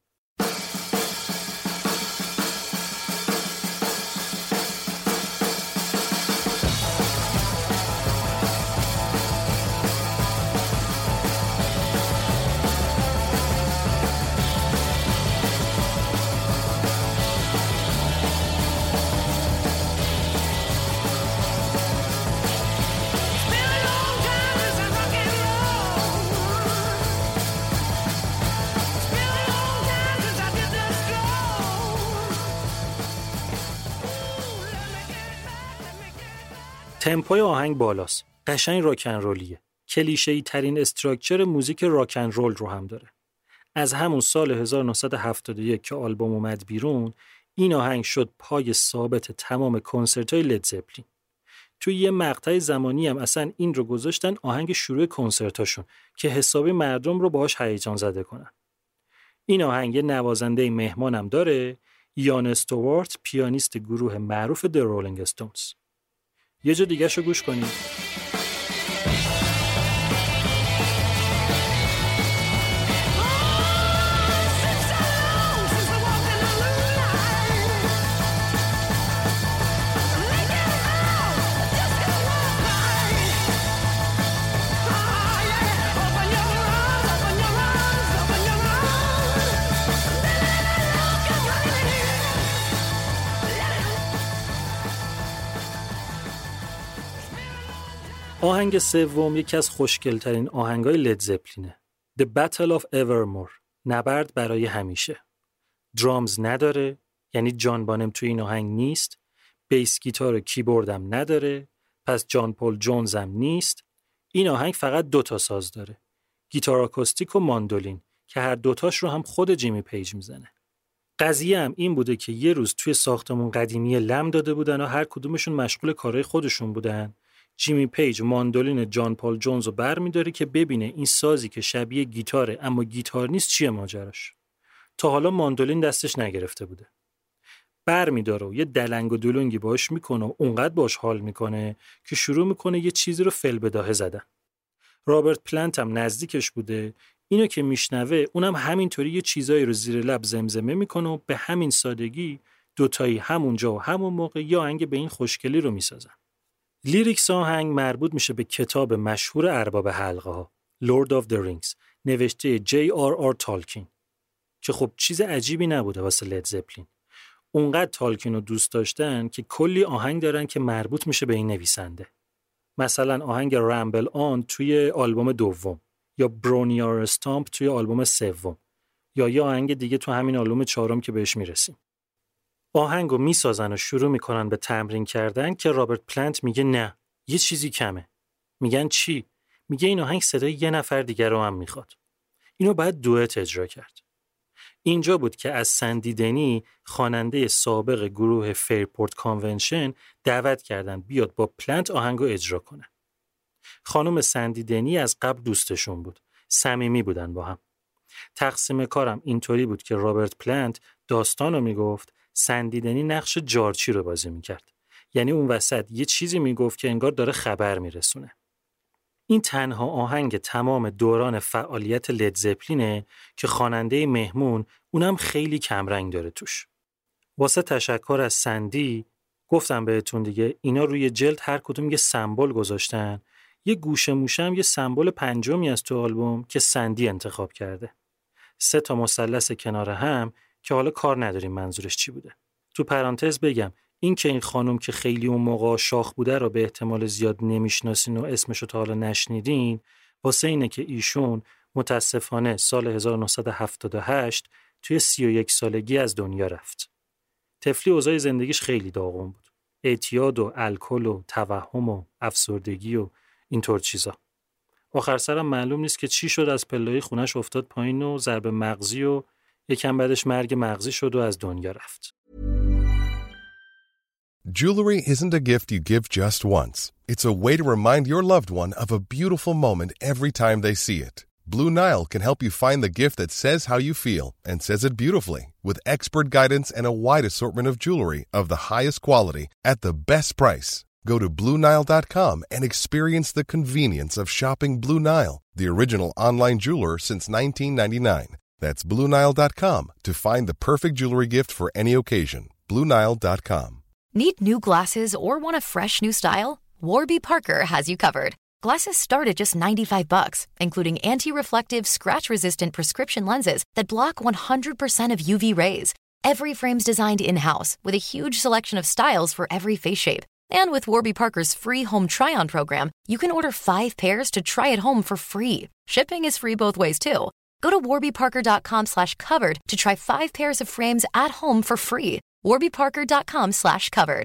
D: تمپوی آهنگ بالاست. قشنگ راک اند رولیه. کلیشه‌ای ترین استراکچر موزیک راک اند رول رو هم داره. از همون سال هزار و نهصد و هفتاد و یک که آلبوم اومد بیرون، این آهنگ شد پای ثابت تمام کنسرت‌های لید زپلین. توی یه مقطع زمانی هم اصلا این رو گذاشتن آهنگ شروع کنسرتاشون که حسابی مردم رو باهاش هیجان زده کنن. این آهنگ یه نوازنده مهمانم داره، یان استوارت، پیانیست گروه معروف د رولینگ استونز. یه جا دیگه شو گوش کنید. آهنگ سوم یکی از خوشگل‌ترین آهنگای لید زپلینه. The Battle of Evermore. نبرد برای همیشه. درامز نداره، یعنی جان بانم توی این آهنگ نیست. بیس گیتار و کیبورد هم نداره، پس جان پول جونز هم نیست. این آهنگ فقط دوتا ساز داره، گیتار آکوستیک و ماندولین که هر دوتاش رو هم خود جیمی پیج میزنه. قضیه هم این بوده که یه روز توی ساختمون قدیمی لم داده بودن و هر کدومشون مشغول کارهای خودشون بودن. جیمی پیج ماندولین جان پول جونز رو بر می‌داره که ببینه این سازی که شبیه گیتاره اما گیتار نیست چیه ماجراش. تا حالا ماندولین دستش نگرفته بوده. بر می‌داره و یه دلنگ و دلونگی باش میکنه و اونقدر باش حال میکنه که شروع میکنه یه چیزی رو فل بداهه زدن. رابرت پلنت هم نزدیکش بوده. اینو که میشنوه اونم همینطوری یه چیزایی رو زیر لب زمزمه میکنه و به همین سادگی دوتایی همونجا و همون موقع یه آهنگ به این خوشگلی رو میسازن. لیریکس آهنگ مربوط میشه به کتاب مشهور ارباب حلقه ها Lord of the Rings نوشته جی آر آر تالکین که خب چیز عجیبی نبوده واسه لید زپلین. اونقدر تالکین رو دوست داشتن که کلی آهنگ دارن که مربوط میشه به این نویسنده. مثلا آهنگ رامبل آن توی آلبوم دوم یا برونیار استامپ توی آلبوم سوم یا یه آهنگ دیگه تو همین آلبوم چهارم که بهش میرسیم. آهنگو میسازن و شروع میکنن به تمرین کردن که رابرت پلنت میگه نه، یه چیزی کمه. میگن چی؟ میگه این آهنگ صدای یه نفر دیگر رو هم میخواد. اینو باید دوئت اجرا کرد. اینجا بود که از سندی دنی خواننده سابق گروه فیرپورت کانونشن دعوت کردن بیاد با پلنت آهنگو اجرا کنه. خانم سندی دنی از قبل دوستشون بود. صمیمی بودن با هم. تقسیم کارم اینطوری بود که رابرت پلنت داستانو میگفت، سندی دنی نقش جارچی رو بازی میکرد. یعنی اون وسط یه چیزی میگفت که انگار داره خبر میرسونه. این تنها آهنگ تمام دوران فعالیت لید زپلینه که خواننده مهمون اونم خیلی کمرنگ داره توش. واسه تشکر از سندی گفتم بهتون دیگه، اینا روی جلد هر کدوم یه سمبل گذاشتن. یه گوشه موشه هم یه سمبل پنجمی از تو آلبوم که سندی انتخاب کرده. سه تا مثلث کنار هم که حالا کار نداریم منظورش چی بوده. تو پرانتز بگم این که این خانم که خیلی اون موقع شاخ بوده رو به احتمال زیاد نمیشناسین و اسمشو تا حالا نشنیدین، واسه اینه که ایشون متاسفانه سال هزار و نهصد و هفتاد و هشت توی سی و یک سالگی از دنیا رفت. طفلی اوضاع زندگیش خیلی داغون بود. اعتیاد و الکل و توهم و افسردگی و اینطور چیزا. آخر سرم معلوم نیست که چی شد، از پله‌های خونش افتاد پایین و ضرب مغزی و یکم بعدش مرگ مغزی شد و از دنیا رفت.
G: Jewelry isn't a gift you give just once. It's a way to remind your loved one of a beautiful moment every time they see it. Blue Nile can help you find the gift that says how you feel and says it beautifully, with expert guidance and a wide assortment of jewelry of the highest quality at the best price. Go to Blue Nile dot com and experience the convenience of shopping Blue Nile, the original online jeweler since nineteen ninety-nine. That's Blue Nile dot com to find the perfect jewelry gift for any occasion. Blue Nile dot com.
B: Need new glasses or want a fresh new style? Warby Parker has you covered. Glasses start at just ninety-five bucks, including anti-reflective, scratch-resistant prescription lenses that block one hundred percent of U V rays. Every frame's designed in-house with a huge selection of styles for every face shape. And with Warby Parker's free home try-on program, you can order five pairs to try at home for free. Shipping is free both ways, too. Go to warby parker dot com slash covered to try five pairs of frames at home for free. warby parker dot com slash covered.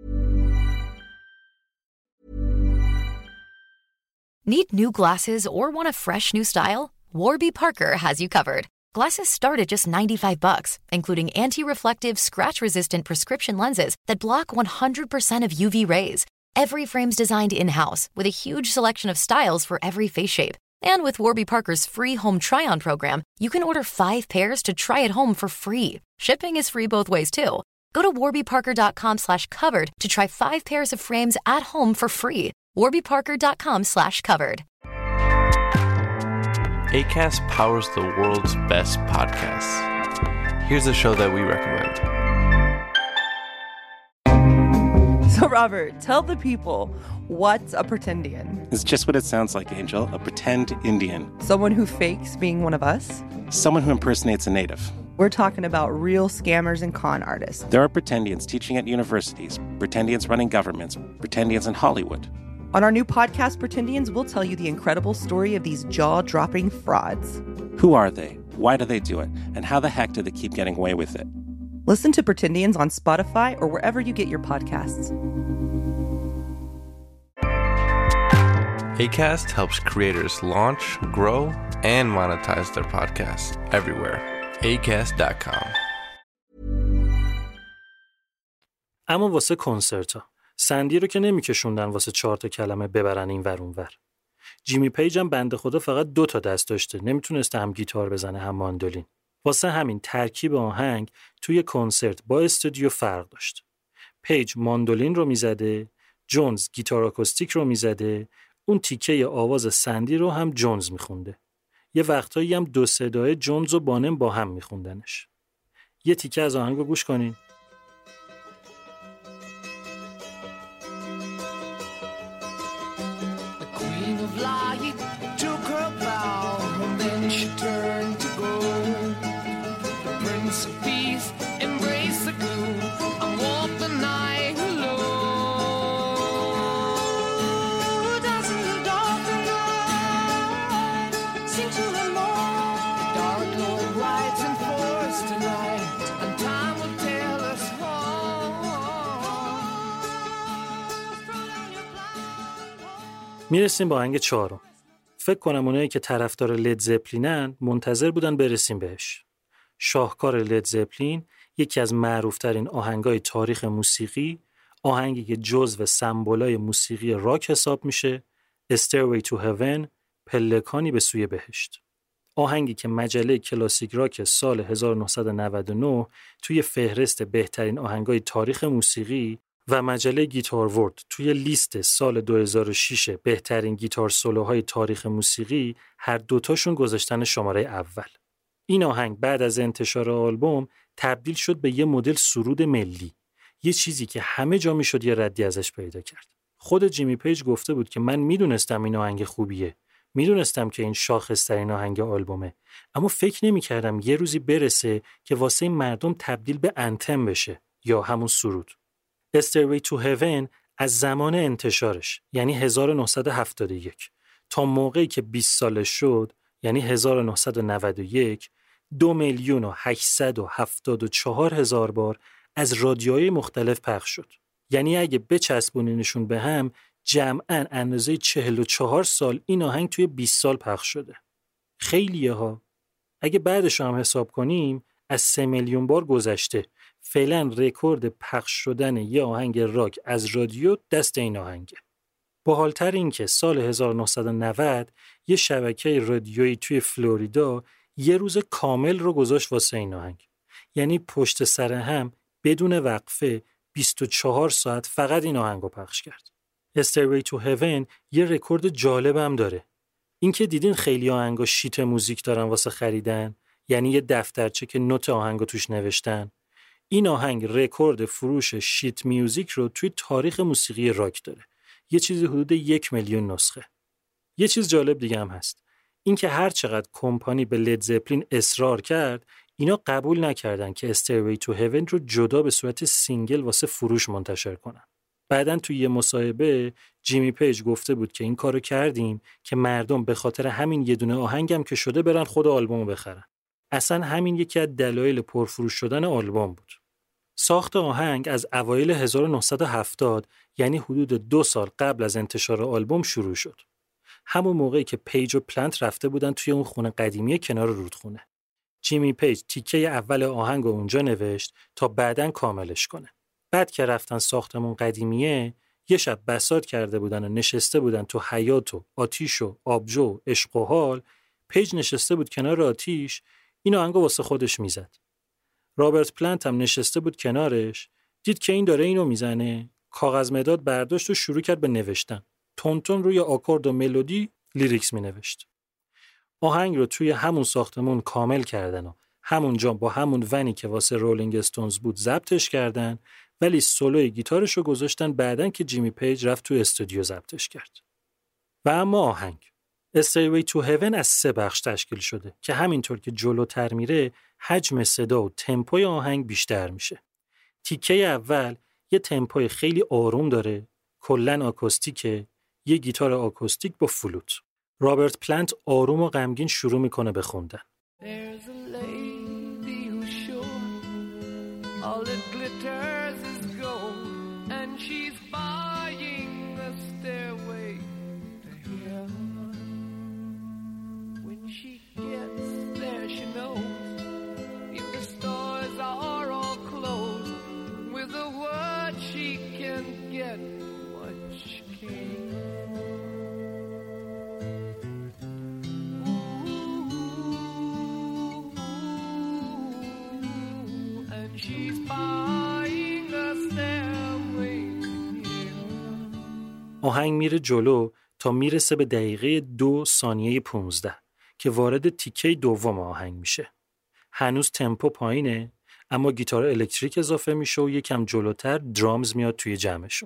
B: Need new glasses or want a fresh new style? Warby Parker has you covered. Glasses start at just ninety-five bucks, including anti-reflective, scratch-resistant prescription lenses that block one hundred percent of U V rays. Every frame's designed in-house with a huge selection of styles for every face shape. And with Warby Parker's free home try-on program, you can order five pairs to try at home for free. Shipping is free both ways, too. Go to warby parker dot com slash covered to try five pairs of frames at home for free. warby parker dot com slash covered.
H: Acast powers the world's best podcasts. Here's a show that we recommend.
I: So, Robert, tell the people, what's a pretendian?
J: It's just what it sounds like, Angel. A pretend Indian.
I: Someone who fakes being one of us?
J: Someone who impersonates a native.
I: We're talking about real scammers and con artists.
J: There are pretendians teaching at universities, pretendians running governments, pretendians in Hollywood.
I: On our new podcast, Pretendians, we'll tell you the incredible story of these jaw-dropping frauds.
J: Who are they? Why do they do it? And how the heck do they keep getting away with it?
I: Listen to Pretendians on Spotify or wherever you get your podcasts.
H: Acast helps creators launch, grow, and monetize their podcasts everywhere. acast dot com.
D: اما واسه کنسرتا سندی رو که نمیکشوندن واسه چهار تا کلمه ببرن این ور اون ور. جیمی پیج هم بنده خدا فقط دو تا دست داشته، نمیتونسته هم گیتار بزنه هم ماندولین. واسه همین ترکیب آهنگ توی کنسرت با استودیو فرق داشت. پیج ماندولین رو میزده، جونز گیتار آکوستیک رو میزده، اون تیکه آواز سندی رو هم جونز میخونده. یه وقتایی هم دو صدای جونز و بانم با هم میخوندنش. یه تیکه از آهنگ رو گوش کنین.
E: Dark Lord rides in forest tonight, and time will tell
D: میرسیم با آهنگ چهارم. فکر کنم اونایی که طرفدار لید زپلینن منتظر بودن برسیم بهش. شاهکار لید زپلین یکی از معروفترین آهنگای تاریخ موسیقی، آهنگی که جزو سمبولای موسیقی راک حساب میشه، Stairway to Heaven، پلکانی به سوی بهشت. آهنگی که مجله کلاسیک راک سال هزار و نهصد و نود و نه توی فهرست بهترین آهنگای تاریخ موسیقی و مجله گیتار ورد توی لیست سال دو هزار و شش بهترین گیتار سولوهای تاریخ موسیقی هر دوتاشون گذاشتن شماره اول. این آهنگ بعد از انتشار آلبوم تبدیل شد به یه مدل سرود ملی، یه چیزی که همه جا میشد یه ردی ازش پیدا کرد. خود جیمی پیج گفته بود که من میدونستم این آهنگ خوبیه، میدونستم که این شاخص‌ترین آهنگ آلبومه، اما فکر نمی‌کردم یه روزی برسه که واسه مردم تبدیل به انتم بشه یا همون سرود. Stairway to Heaven از زمان انتشارش یعنی هزار و نهصد و هفتاد و یک تا موقعی که بیست سالش شد یعنی هزار و نهصد و نود و یک دو میلیون و هشتصد و هفتاد و چهار هزار بار از رادیوهای مختلف پخش شد. یعنی اگه بچسبونینشون به هم جمعاً اندازه چهل و چهار سال این آهنگ توی بیست سال پخش شده. خیلیه ها. اگه بعدش هم حساب کنیم از سه میلیون بار گذشته. فعلا رکورد پخش شدن یه آهنگ راک از رادیو دست این آهنگه. باحال‌تر این که سال هزار و نهصد و نود یه شبکه رادیویی توی فلوریدا یه روز کامل رو گذاشت واسه این آهنگ. یعنی پشت سر هم بدون وقفه بیست و چهار ساعت فقط این آهنگ رو پخش کرد. Stairway to Heaven یه رکورد جالب هم داره. این که دیدین خیلی آهنگا شیت موزیک دارن واسه خریدن، یعنی یه دفترچه که نوت آهنگو توش نوشتن. این آهنگ رکورد فروش شیت میوزیک رو توی تاریخ موسیقی راک داره. یه چیزی حدود یک میلیون نسخه. یه چیز جالب دیگه هم هست. این که هر چقدر کمپانی به لید زپلین اصرار کرد، اینا قبول نکردن که Stairway to Heaven رو جدا به صورت سینگل واسه فروش منتشر کنن. بعدن توی یه مصاحبه جیمی پیج گفته بود که این کارو کردیم که مردم به خاطر همین یه دونه آهنگم که شده برن خود آلبومو بخرن. اصلا همین یکی از دلایل پرفروش شدن آلبوم بود. ساخت آهنگ از اوایل هزار و نهصد و هفتاد یعنی حدود دو سال قبل از انتشار آلبوم شروع شد. همون موقعی که پیج و پلنت رفته بودن توی اون خونه قدیمی کنار رودخونه. جیمی پیج تیکه اول آهنگ رو اونجا نوشت تا بعداً کاملش کنه. بعد که رفتن ساختمون قدیمیه، یه شب بساط کرده بودن و نشسته بودن تو حیاط و آتیش و آبجو و عشق و حال. پیج نشسته بود کنار آتیش، این آهنگو واسه خودش میزد. رابرت پلنت هم نشسته بود کنارش، دید که این داره اینو میزنه، کاغذ مداد برداشت و شروع کرد به نوشتن. تون تون روی آکورد و ملودی لیریکس مینوشت. آهنگ رو توی همون ساختمون کامل کردن و همونجا با همون ونی که واسه رولینگ استونز بود ضبطش کردن، ولی سولوی گیتارش رو گذاشتن بعدن که جیمی پیج رفت توی استودیو ضبطش کرد. و اما آهنگ Stairway to Heaven از سه بخش تشکیل شده که همینطور که جلوتر میره حجم صدا و تمپوی آهنگ بیشتر میشه. تیکه اول یه تمپوی خیلی آروم داره، کلن آکوستیکه، یه گیتار آکوستیک با فلوت. رابرت پلنت آروم و غمگین شروع میکنه به خوندن.
E: There's a lady who's sure all that glitters is gold, and she's buying a stairway to heaven. When she gets there, she knows if the stores are all closed, with a word she can get what she can.
D: آهنگ میره جلو تا میرسه به دقیقه دو ثانیه پونزده که وارد تیکه دوم آهنگ میشه. هنوز تمپو پایینه اما گیتار الکتریک اضافه میشه و یکم جلوتر درامز میاد توی جمعشون.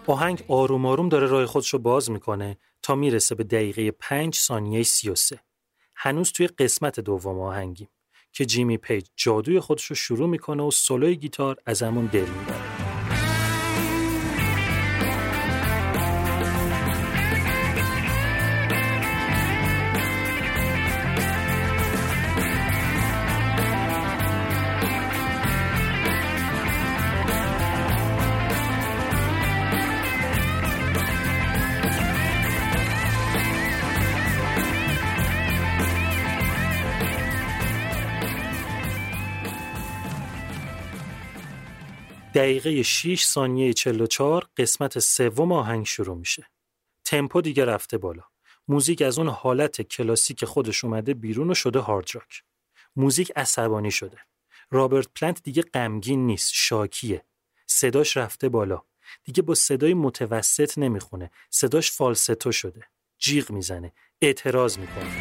D: آهنگ آروم آروم داره راه خودش رو باز میکنه تا میرسه به دقیقه پنج ثانیه سی و سه. هنوز توی قسمت دوم آهنگیم که جیمی پیج جادوی خودش رو شروع میکنه و سولوی گیتار از همون دل میبره. دقیقه شش ثانیه چهل و چهار قسمت سوم آهنگ شروع میشه. تمپو دیگه رفته بالا. موزیک از اون حالت کلاسیک خودش اومده بیرون و شده هارد راک. موزیک عصبانی شده. رابرت پلنت دیگه غمگین نیست، شاکیه. صداش رفته بالا. دیگه با صدای متوسط نمیخونه. صداش فالستو شده. جیغ میزنه. اعتراض میکنه.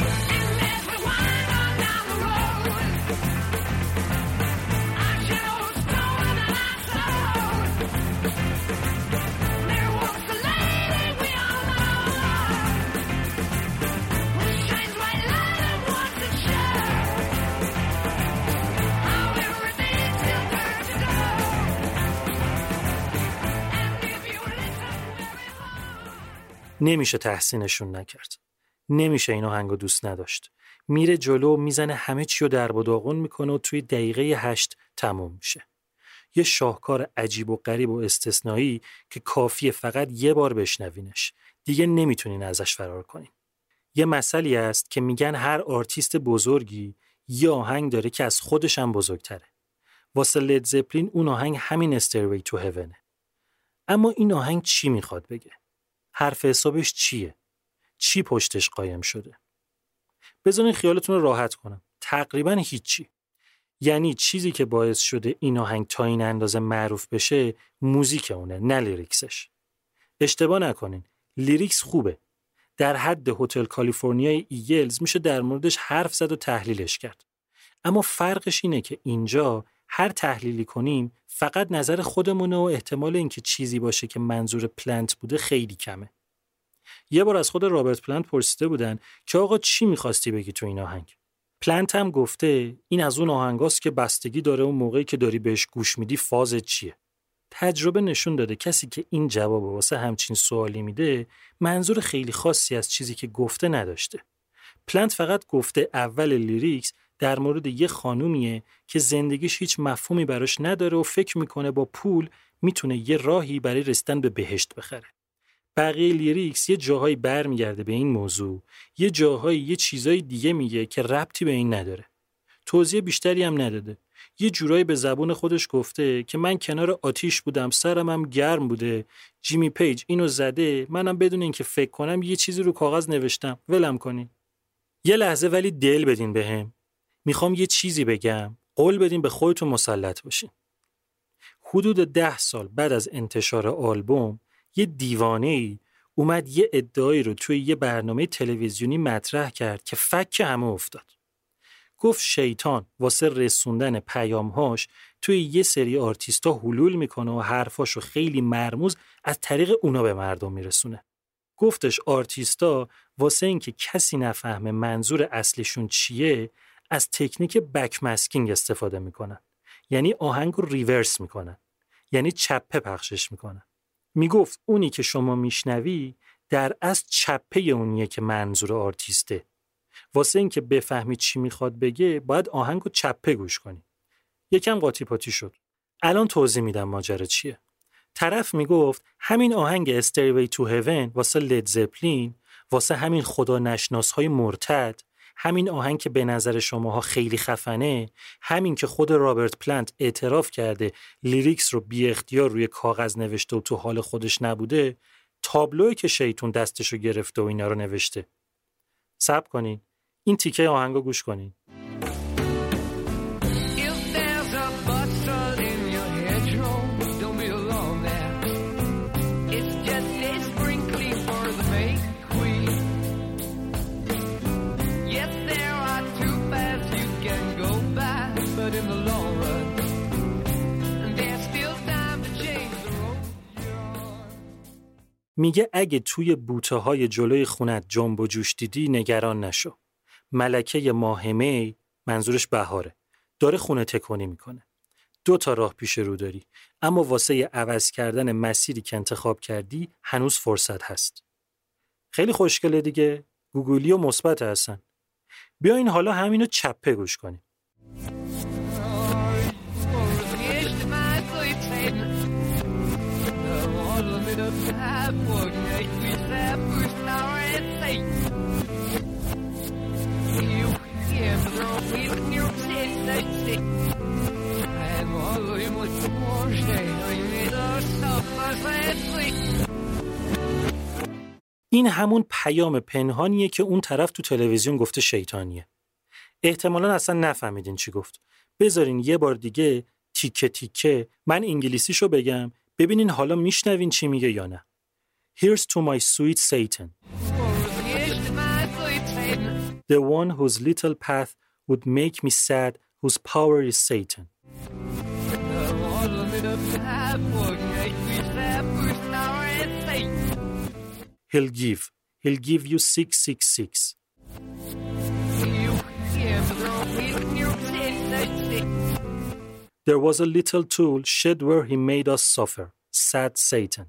D: نمیشه تحسینشون نکرد. نمیشه این آهنگو دوست نداشت. میره جلو، میزنه همه چی رو درب و داغون میکنه و توی دقیقه هشت تموم میشه. یه شاهکار عجیب و غریب و استثنایی که کافیه فقط یه بار بشنوینش. دیگه نمیتونین ازش فرار کنین. یه مسئله است که میگن هر آرتیست بزرگی یه آهنگ داره که از خودش هم بزرگتره. واسه لید زپلین اون آهنگ همین استیروی تو هیونه. اما این آهنگ چی میخواد بگه؟ حرف حسابش چیه؟ چی پشتش قایم شده؟ بذارین خیالتون رو راحت کنم. تقریباً هیچی. یعنی چیزی که باعث شده این آهنگ تا این اندازه معروف بشه موزیک اونه، نه لیریکسش. اشتباه نکنین. لیریکس خوبه. در حد هتل کالیفرنیای ایگلز میشه در موردش حرف زد و تحلیلش کرد. اما فرقش اینه که اینجا هر تحلیلی کنیم فقط نظر خودمونه و احتمال اینکه چیزی باشه که منظور پلنت بوده خیلی کمه. یه بار از خود رابرت پلنت پرسیده بودن که آقا چی می‌خواستی بگی تو این آهنگ؟ پلنت هم گفته این از اون آهنگاست که بستگی داره اون موقعی که داری بهش گوش میدی فازت چیه. تجربه نشون داده کسی که این جواب واسه همچین سوالی میده منظور خیلی خاصی از چیزی که گفته نداشته. پلنت فقط گفته اول لیریکس در مورد یه خانومیه که زندگیش هیچ مفهومی براش نداره و فکر میکنه با پول میتونه یه راهی برای رسیدن به بهشت بخره. بقیه لیریکس یه جاهایی برمیگرده به این موضوع، یه جاهایی یه چیزای دیگه میگه که ربطی به این نداره. توضیح بیشتری هم نداده. یه جورایی به زبون خودش گفته که من کنار آتیش بودم، سرم هم گرم بوده، جیمی پیج اینو زده، منم بدون اینکه فکر کنم یه چیزی رو کاغذ نوشتم، ولم کنین. یه لحظه ولی دل بدین بهم. میخوام یه چیزی بگم، قول بدین به خودتون مسلط باشین. حدود ده سال بعد از انتشار آلبوم یه دیوانه‌ای اومد یه ادعایی رو توی یه برنامه تلویزیونی مطرح کرد که فک همه افتاد. گفت شیطان واسه رسوندن پیامهاش توی یه سری آرتیستا حلول میکنه و حرفاشو خیلی مرموز از طریق اونا به مردم میرسونه. گفتش آرتیستا واسه اینکه کسی نفهمه منظور اصلیشون چیه از تکنیک بک مسکینگ استفاده میکنن. یعنی آهنگ رو ریورس میکنن. یعنی چپه پخشش میکنن. میگفت اونی که شما میشنوی در اصل چپه اونیه که منظور آرتیسته. واسه این که بفهمی چی میخواد بگه باید آهنگ رو چپه گوش کنی. یکم قاطی پاتی شد. الان توضیح میدم ماجرا چیه. طرف میگفت همین آهنگ استیروی تو هیون واسه لید زپلین، واسه همین خدا نشناس های مرتد، همین آهنگ که به نظر شماها خیلی خفنه، همین که خود رابرت پلنت اعتراف کرده لیریکس رو بی اختیار روی کاغذ نوشته و تو حال خودش نبوده، تابلوی که شیطون دستشو گرفته و اینا رو نوشته. صبر کنین. این تیکه آهنگو گوش کنین. میگه اگه توی بوته های جلوی خونت جنب و جوش دیدی نگران نشو. ملکه ماهمی، منظورش بهاره، داره خونه تکونی میکنه. دو تا راه پیش رو داری، اما واسه عوض کردن مسیری که انتخاب کردی هنوز فرصت هست. خیلی خوشگله دیگه، گوگلی و مثبت هستن. بیاین حالا همینو چپه گوش کنیم. این همون پیام پنهانیه که اون طرف تو تلویزیون گفته شیطانیه. احتمالاً اصلا نفهمیدین چی گفت. بذارین یه بار دیگه تیکه تیکه من انگلیسیشو بگم، ببینین حالا میشنوین چی میگه یا نه. Here's to my sweet Satan. The one whose little path would make me sad, whose power is Satan. He'll give. He'll give you six six six. There was a little tool shed where he made us suffer. Sad Satan.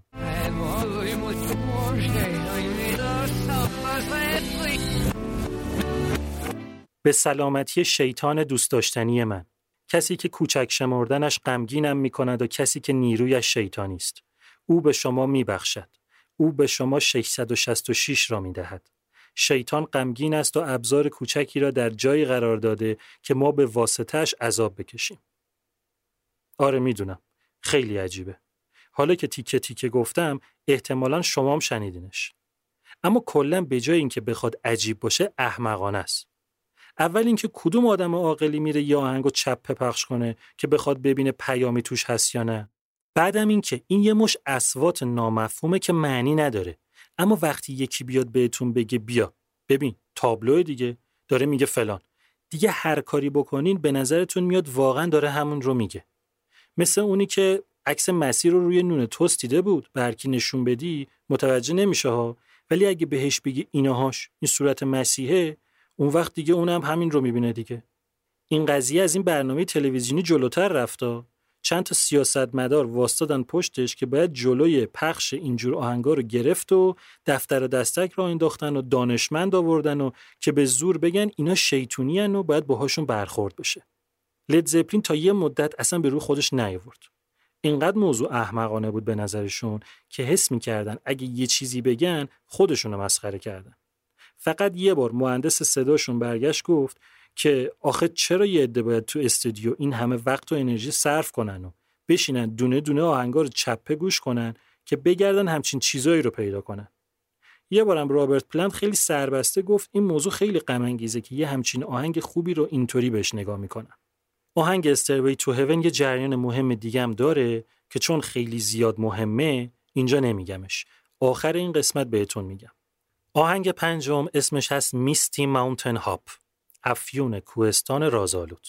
D: به سلامتی شیطان دوست داشتنی من. کسی که کوچک شمردنش غمگینم می‌کند و کسی که نیرویش شیطانی است. او به شما می‌بخشد. او به شما ششصد و شصت و شش را می‌دهد. شیطان غمگین است و ابزار کوچکی را در جایی قرار داده که ما به واسطه‌اش عذاب بکشیم. آره میدونم. خیلی عجیبه. حالا که تیکه تیکه گفتم احتمالاً شما هم شنیدینش. اما کلاً به جای اینکه بخواد عجیب باشه احمقانه است. اول اینکه کدوم آدم عاقلی میره یه آهنگو چپه پخش کنه که بخواد ببینه پیامی توش هست یا نه. بعدم اینکه این یه مش اصوات نامفهومه که معنی نداره. اما وقتی یکی بیاد بهتون بگه بیا ببین تابلو دیگه داره میگه فلان، دیگه هر کاری بکنین به نظرتون میاد واقعا داره همون رو میگه. مثل اونی که عکس مسیح رو روی نون توست دیده بود، به هر کی نشون بدی متوجه نمیشه ها، ولی اگه بهش بگی اینهاش این صورت مسیحه، اون وقت دیگه اونم همین رو میبینه دیگه. این قضیه از این برنامه تلویزیونی جلوتر رفته. چند تا سیاستمدار واسطادن پشتش که باید جلوی پخش اینجور آهنگا رو گرفت و دفتر دستک را انداختن و دانشمند آوردن و که به زور بگن اینا شیطونی ان و باید باهاشون برخورد بشه. لید زپلین تا یه مدت اصلا به رو خودش نیاورد. اینقدر موضوع احمقانه بود به نظرشون که حس می‌کردن اگه یه چیزی بگن خودشون رو مسخره کردن. فقط یه بار مهندس صداشون برگشت گفت که آخه چرا یه عده باید تو استودیو این همه وقت و انرژی صرف کنن و بشینن دونه دونه آهنگا رو چپه گوش کنن که بگردن همچین چیزایی رو پیدا کنن. یه بارم رابرت پلنت خیلی سربسته گفت این موضوع خیلی غم انگیزه که یه همچین آهنگ خوبی رو اینطوری بهش نگاه میکنن. آهنگ استروی تو هیون یه جریان مهم دیگه هم داره که چون خیلی زیاد مهمه اینجا نمیگمش. آخر این قسمت بهتون میگم. آهنگ پنجم اسمش هست میستی ماونتن هاپ، افیون کوهستان رازآلود.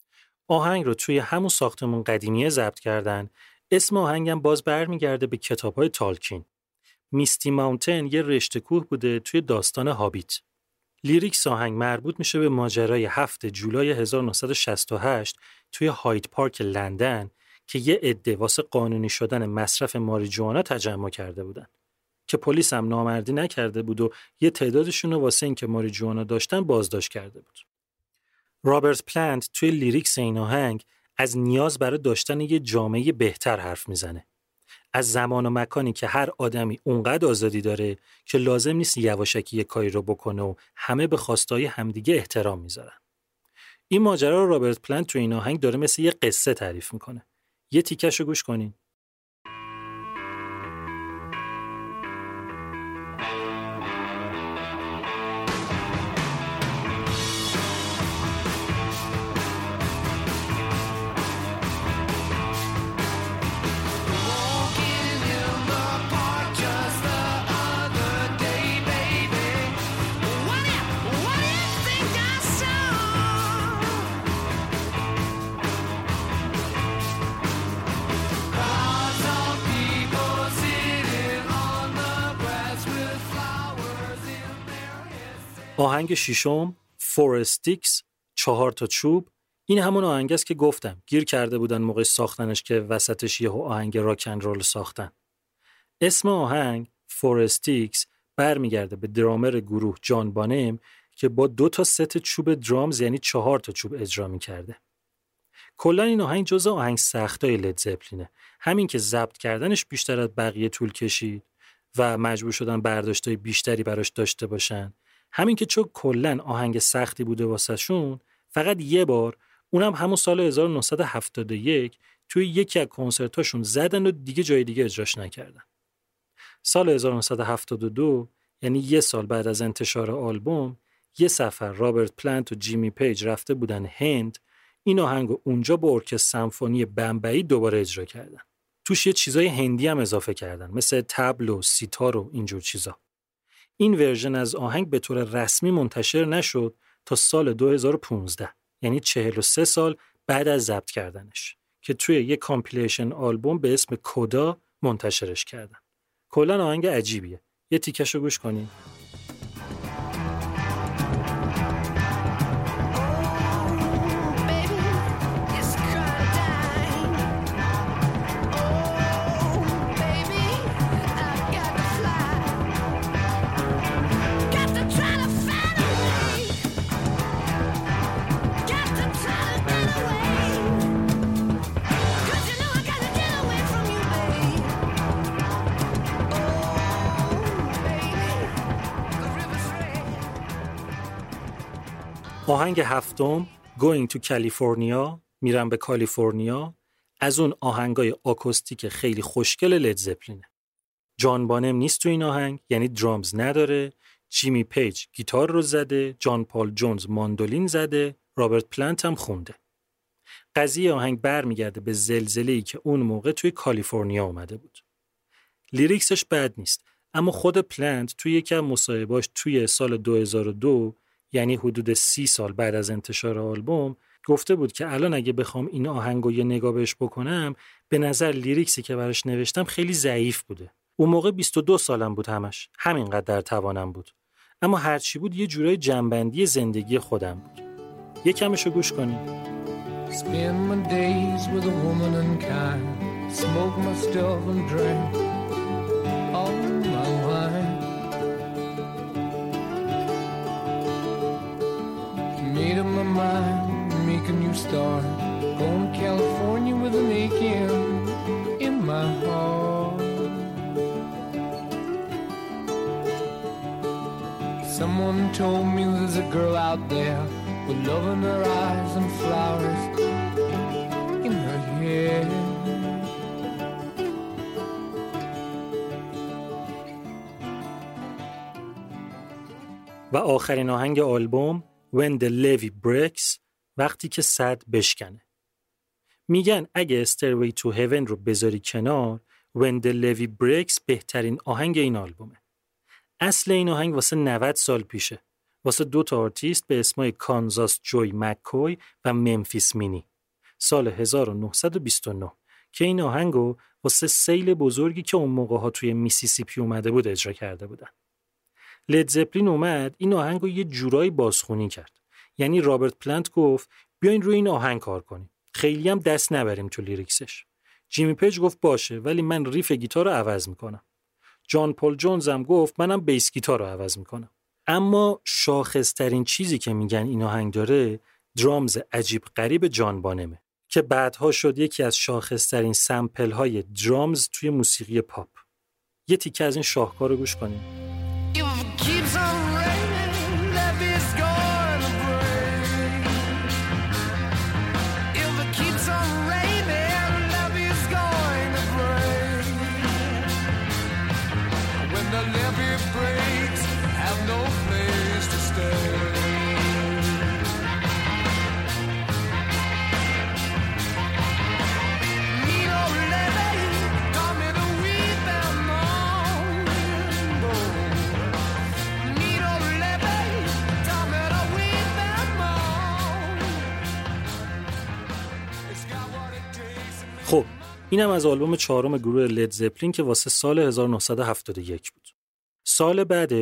D: آهنگ رو توی همون ساختمون قدیمیه ضبط کردن. اسم آهنگم باز برمیگرده به کتاب‌های تالکین. میستی ماونتن یه رشته کوه بوده توی داستان هابیت. لیریکس آهنگ مربوط میشه به ماجرای هفتم جولای هزار و نهصد و شصت و هشت توی هاید پارک لندن که یه عده واسه قانونی شدن مصرف ماریجوانا تجمع کرده بودن که پلیس هم نامردی نکرده بود و یه تعدادشون رو واسه اینکه ماریجوانا داشتن بازداشت کرده بود. رابرت پلنت توی لیریکس این آهنگ از نیاز برای داشتن یه جامعه بهتر حرف میزنه. از زمان و مکانی که هر آدمی اونقدر آزادی داره که لازم نیست یواشکی یه کاری رو بکنه و همه به خواستای همدیگه احترام میذارن. این ماجرا رو رابرت پلنت توی این آهنگ داره مثل یه قصه تعریف میکنه. یه تیکش رو گوش کنین.
E: What
D: آهنگ ششم Four Sticks، چهار تا چوب. این همون آهنگ است که گفتم گیر کرده بودن موقع ساختنش که وسطش یه آهنگ راک اند رول ساختن. اسم آهنگ Four Sticks برمیگرده به درامر گروه جان بانم که با دو تا ست چوب درامز یعنی چهار تا چوب اجرا می‌کرده. کلا این آهنگ جزء آهنگ سختای لید زپلینه. همین که ضبط کردنش بیشتر از بقیه طول کشید و مجبور شدن برداشتای بیشتری براش داشته باشن. همین که چون کلا آهنگ سختی بوده واسهشون، فقط یه بار، اونم همون سال هزار و نهصد و هفتاد و یک، توی یکی از کنسرتاشون زدن و دیگه جای دیگه اجراش نکردن. سال هزار و نهصد و هفتاد و دو، یعنی یه سال بعد از انتشار آلبوم، یه سفر رابرت پلنت و جیمی پیج رفته بودن هند. این آهنگو اونجا با ارکستر سمفونی بمبئی دوباره اجرا کردن. توش یه چیزای هندی هم اضافه کردن، مثل طبل و سیتار و اینجور چیزا. این ورژن از آهنگ به طور رسمی منتشر نشد تا سال دو هزار و پانزده، یعنی چهل و سه سال بعد از ضبط کردنش، که توی یه کامپیلیشن آلبوم به اسم کودا منتشرش کردن. کلاً آهنگ عجیبیه. یه تیکشو گوش کنین. آهنگ هفتم Going to California، میرم به کالیفرنیا، از اون آهنگای آکوستیک خیلی خوشگل لید زپلینه. جان بانم نیست تو این آهنگ، یعنی درامز نداره. جیمی پیج گیتار رو زده، جان پال جونز ماندولین زده، رابرت پلنت هم خونده. قضیه آهنگ برمیگرده به زلزله‌ای که اون موقع توی کالیفرنیا اومده بود. لیریکسش بد نیست، اما خود پلنت توی یکی از مصاحبه‌اش توی سال دو هزار و دو، یعنی حدود سی سال بعد از انتشار آلبوم، گفته بود که الان اگه بخوام این آهنگو یه نگاه بهش بکنم، به نظر لیریکسی که براش نوشتم خیلی ضعیف بوده. اون موقع بیست و دو سالم بود، همش همینقدر در توانم بود، اما هرچی بود یه جورای جنبندی زندگی خودم بود. یه کمشو گوش کنیم.
E: Spend my days with a woman unkind, smoke my stuff and drink all my wine. Made up my mind, make a new start, going to California with an aching in my heart. Someone told me there's a girl out there with love in her eyes and flowers in her hair.
D: و آخرین آهنگ آلبوم When the Levee Breaks، وقتی که سد بشکنه. میگن اگه Stairway to Heaven رو بذاری کنار، When the Levee Breaks بهترین آهنگ این آلبومه. اصل این آهنگ واسه نود سال پیشه، واسه دو تا آرتیست به اسمای کانزاس جوی مککوی و ممفیس مینی، سال هزار و نهصد و بیست و نه، که این آهنگو واسه سیل بزرگی که اون موقع ها توی میسیسیپی اومده بود اجرا کرده بودن. لید زپلین اومد این آهنگو یه جورایی بازخونی کرد. یعنی رابرت پلنت گفت بیاین روی این آهنگ کار کنیم، خیلی هم دست نبریم تو لیریکسش. جیمی پیج گفت باشه، ولی من ریف گیتار رو عوض میکنم. جان پال جونز هم گفت منم بیس گیتار رو عوض میکنم. اما شاخصترین چیزی که میگن این آهنگ داره درامز عجیب غریب جان بانمه که بعدها شد یکی از شاخصترین سمپل های درامز توی موسیقی پاپ. یه تیکه از این شاهکار رو گوش کنیم. خب اینم از آلبوم چهارم گروه لید زپلین که واسه سال هزار و نهصد و هفتاد و یک بود. سال بعدش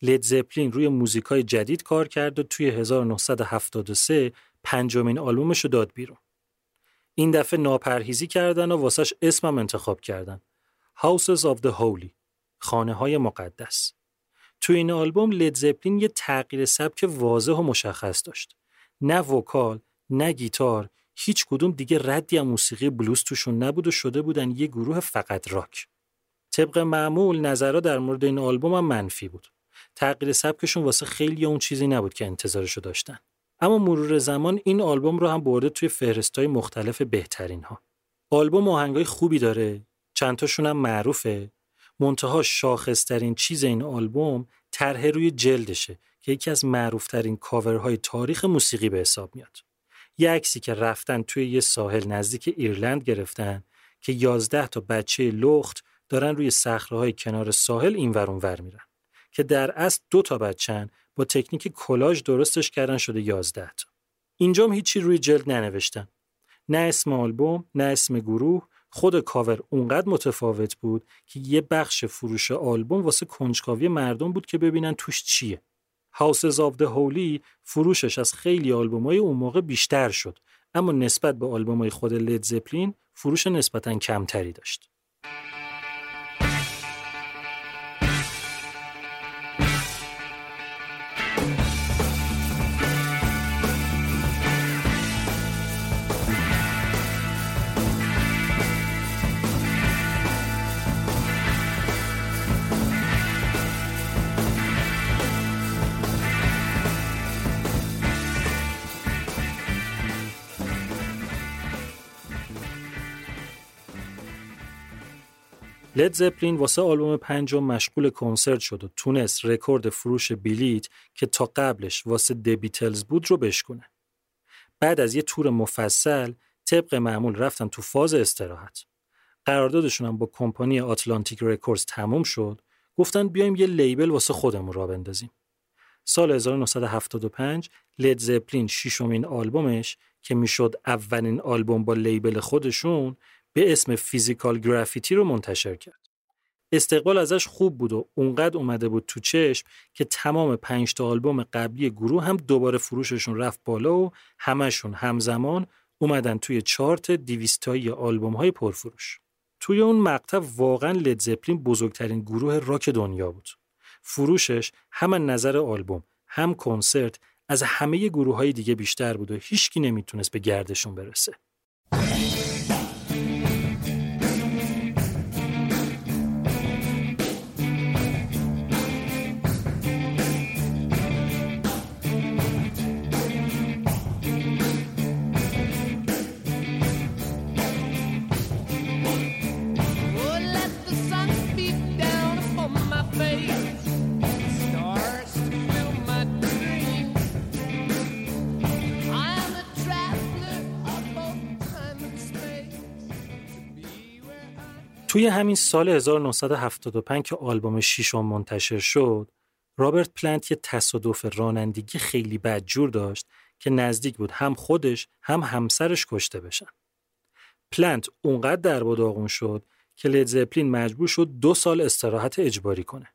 D: لید زپلین روی موزیکای جدید کار کرد و توی هزار و نهصد و هفتاد و سه پنجمین آلبومش رو داد بیرون. این دفعه ناپرهیزی کردن و واسش اسمم انتخاب کردن. Houses of the Holy، خانه های مقدس. توی این آلبوم لید زپلین یه تغییر سبک واضح و مشخص داشت. نه وکال، نه گیتار، هیچ کدوم دیگه ردی از موسیقی بلوز توشون نبود و شده بودن یه گروه فقط راک. طبق معمول نظرها در مورد این آلبوم هم منفی بود. تغییر سبکشون واسه خیلی اون چیزی نبود که انتظارشو داشتن. اما مرور زمان این آلبوم رو هم برده توی فهرست‌های مختلف بهترین ها. آلبوم آهنگای خوبی داره، چند تاشون هم معروفه. منتها شاخص‌ترین چیز این آلبوم طرح روی جلدشه که یکی از معروف‌ترین کاورهای تاریخ موسیقی به حساب میاد. یه عکسی که رفتن توی یه ساحل نزدیک ایرلند گرفتن که یازده تا بچه لخت دارن روی صخره‌های کنار ساحل اینور اونور میرن که در اصل دو تا بچه‌ن با تکنیک کلاژ درستش کردن شده یازده تا. اینجام هیچی روی جلد ننوشتن. نه اسم آلبوم، نه اسم گروه. خود کاور اونقدر متفاوت بود که یه بخش فروش آلبوم واسه کنجکاوی مردم بود که ببینن توش چیه. Houses of the Holy فروشش از خیلی آلبومای اون موقع بیشتر شد، اما نسبت به آلبومای خود لید زپلین فروش نسبتاً کمتری داشت. لید زپلین واسه آلبوم پنجم مشغول کنسرت شد و تونست رکورد فروش بلیت که تا قبلش واسه دی بیتلز بود رو بشکنه. بعد از یه تور مفصل طبق معمول رفتن تو فاز استراحت. قراردادشون هم با کمپانی آتلانتیک رکوردز تموم شد. گفتن بیایم یه لیبل واسه خودمون راه بندازیم. سال هزار و نهصد و هفتاد و پنج لید زپلین ششمین آلبومش که میشد اولین آلبوم با لیبل خودشون به اسم فیزیکال گرافیتی رو منتشر کرد. استقبال ازش خوب بود و اونقدر اومده بود تو چشم که تمام پنج تا آلبوم قبلی گروه هم دوباره فروششون رفت بالا و همشون همزمان اومدن توی چارت دویستایی آلبوم‌های پرفروش. توی اون مقطع واقعا لید زپلین بزرگترین گروه راک دنیا بود. فروشش هم نظر آلبوم هم کنسرت از همه گروه‌های دیگه بیشتر بود و هیچکی نمیتونست به گردشون برسه. توی همین سال هزار و نهصد و هفتاد و پنج که آلبوم ششم منتشر شد، رابرت پلنت یه تصادف رانندگی خیلی بدجور داشت که نزدیک بود هم خودش هم همسرش کشته بشن. پلنت اونقدر در و داغون شد که لید زپلین مجبور شد دو سال استراحت اجباری کنه.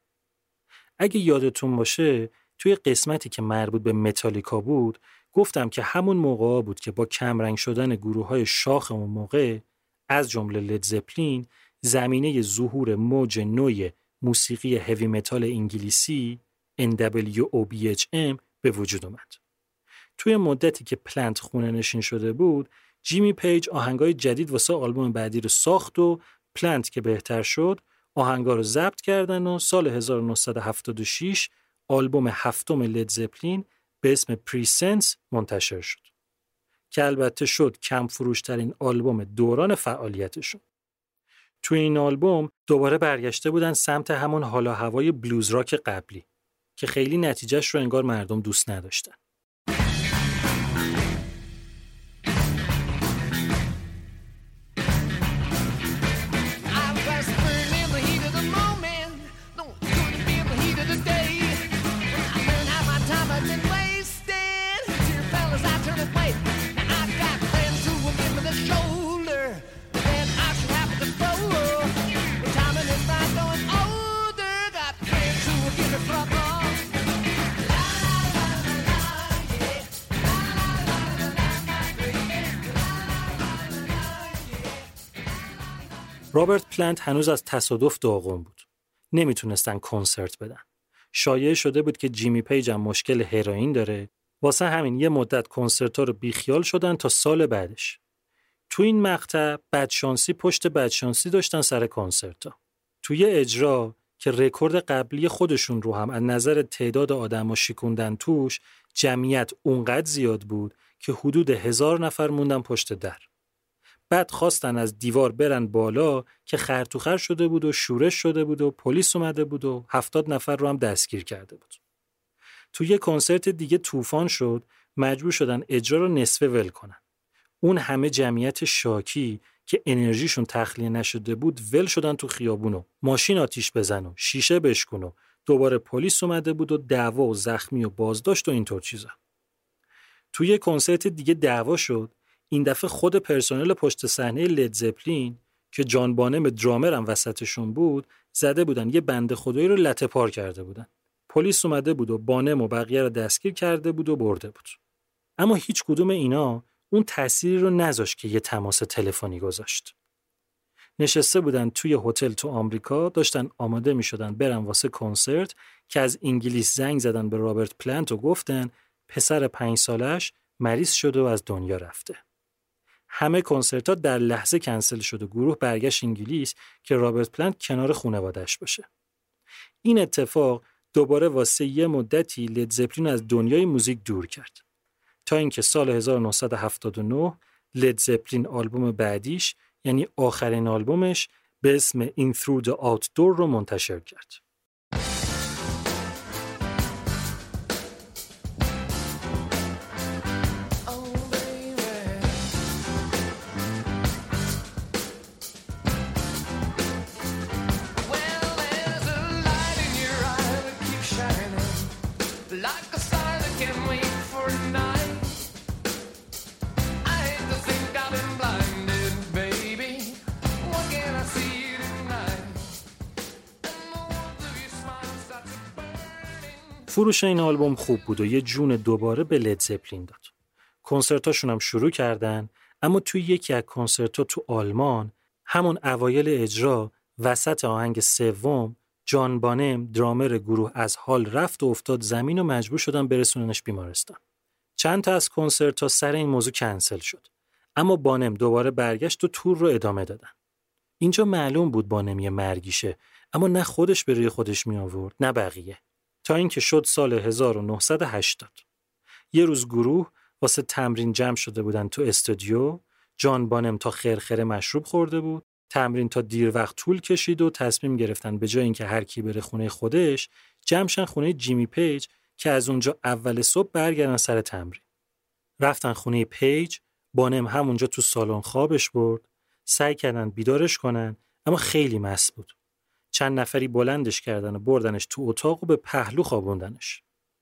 D: اگه یادتون باشه توی قسمتی که مربوط به متالیکا بود گفتم که همون موقع بود که با کمرنگ شدن گروه‌های شاخ اون موقع از جمله لید زپلین زمینه ظهور موج نوع موسیقی هوی متال انگلیسی ان دبلیو او بی اچ ام به وجود اومد. توی مدتی که پلنت خونه نشین شده بود، جیمی پیج آهنگای جدید واسه آلبوم بعدی رو ساخت و پلنت که بهتر شد آهنگا رو ضبط کردن و سال هزار و نهصد و هفتاد و شش آلبوم هفتم لید زپلین به اسم پریسنس منتشر شد که البته شد کم فروشترین آلبوم دوران فعالیتشون. توی این آلبوم دوباره برگشته بودن سمت همون حالا هوای بلوز راک قبلی که خیلی نتیجهش رو انگار مردم دوست نداشتن.
E: Give me front lawn.
D: رابرت پلنت هنوز از تصادف داغون بود. نمیتونستن کنسرت بدن. شایعه شده بود که جیمی پیج هم مشکل هروئین داره. واسه همین یه مدت کنسرت‌ها رو بیخیال شدن تا سال بعدش. تو این مقطع بدشانسی پشت بدشانسی داشتن سر کنسرت‌ها. توی اجرا که رکورد قبلی خودشون رو هم از نظر تعداد آدم‌ها شکوندن توش، جمعیت اونقدر زیاد بود که حدود هزار نفر موندن پشت در. بعد خواستن از دیوار برن بالا که خرطوخر شده بود و شورش شده بود و پلیس اومده بود و هفتاد نفر رو هم دستگیر کرده بود. تو یه کنسرت دیگه طوفان شد، مجبور شدن اجرا رو نصفه ول کنن. اون همه جمعیت شاکی که انرژیشون تخلیه نشده بود ول شدن تو خیابونو، ماشین آتیش بزن و شیشه بشکن و دوباره پلیس اومده بود و دعوا و زخمی و بازداشت و اینطور چیزا. تو یه کنسرت دیگه دعوا شد. این دفعه خود پرسنل پشت صحنه لید زپلین که جان بانم درامر هم وسطشون بود زده بودن یه بنده خدایی رو لطه پار کرده بودن. پلیس اومده بود و بانم و بقیه رو دستگیر کرده بود و برده بود. اما هیچ کدوم اینا اون تأثیری رو نذاشت که یه تماس تلفنی گذاشت. نشسته بودن توی هتل تو آمریکا، داشتن آماده می شدن برن واسه کنسرت که از انگلیس زنگ زدن به رابرت پلنت و گفتن پسر پنج سالش مریض شده و از دنیا رفته. همه کنسرت‌ها در لحظه کنسل شد و گروه برگشت انگلیس که رابرت پلنت کنار خانواده‌اش باشه. این اتفاق دوباره واسه یه مدتی لید زپلین از دنیای موزیک دور کرد. تا اینکه سال هزار و نهصد و هفتاد و نه لید زپلین آلبوم بعدیش یعنی آخرین آلبومش به اسم In Through the Outdoor رو منتشر کرد. فروش این آلبوم خوب بود و یه جون دوباره به لید زپلین داد. کنسرتاشون هم شروع کردن، اما توی یکی از کنسرت‌ها تو آلمان همون اوایل اجرا وسط آهنگ سوم جان بانم درامر گروه از حال رفت و افتاد زمین و مجبور شدن برسوننش بیمارستان. چند تا از کنسرت‌ها سر این موضوع کنسل شد، اما بانم دوباره برگشت و تور رو ادامه دادن. اینجا معلوم بود بانم یه مرگیشه، اما نه خودش به روی خودش می آورد نه بقیه. تا اینکه شد سال هزار و نهصد و هشتاد. یه روز گروه واسه تمرین جمع شده بودن تو استودیو. جان بانم تا خرخره مشروب خورده بود. تمرین تا دیر وقت طول کشید و تصمیم گرفتن به جای اینکه هر کی بره خونه خودش، جمعشن خونه جیمی پیج که از اونجا اول صبح برگردن سر تمرین. رفتن خونه پیج، بانم همونجا تو سالن خوابش برد. سعی کردن بیدارش کنن، اما خیلی مست بود. چند نفری بلندش کردن و بردنش تو اتاق و به پهلو خوابوندنش.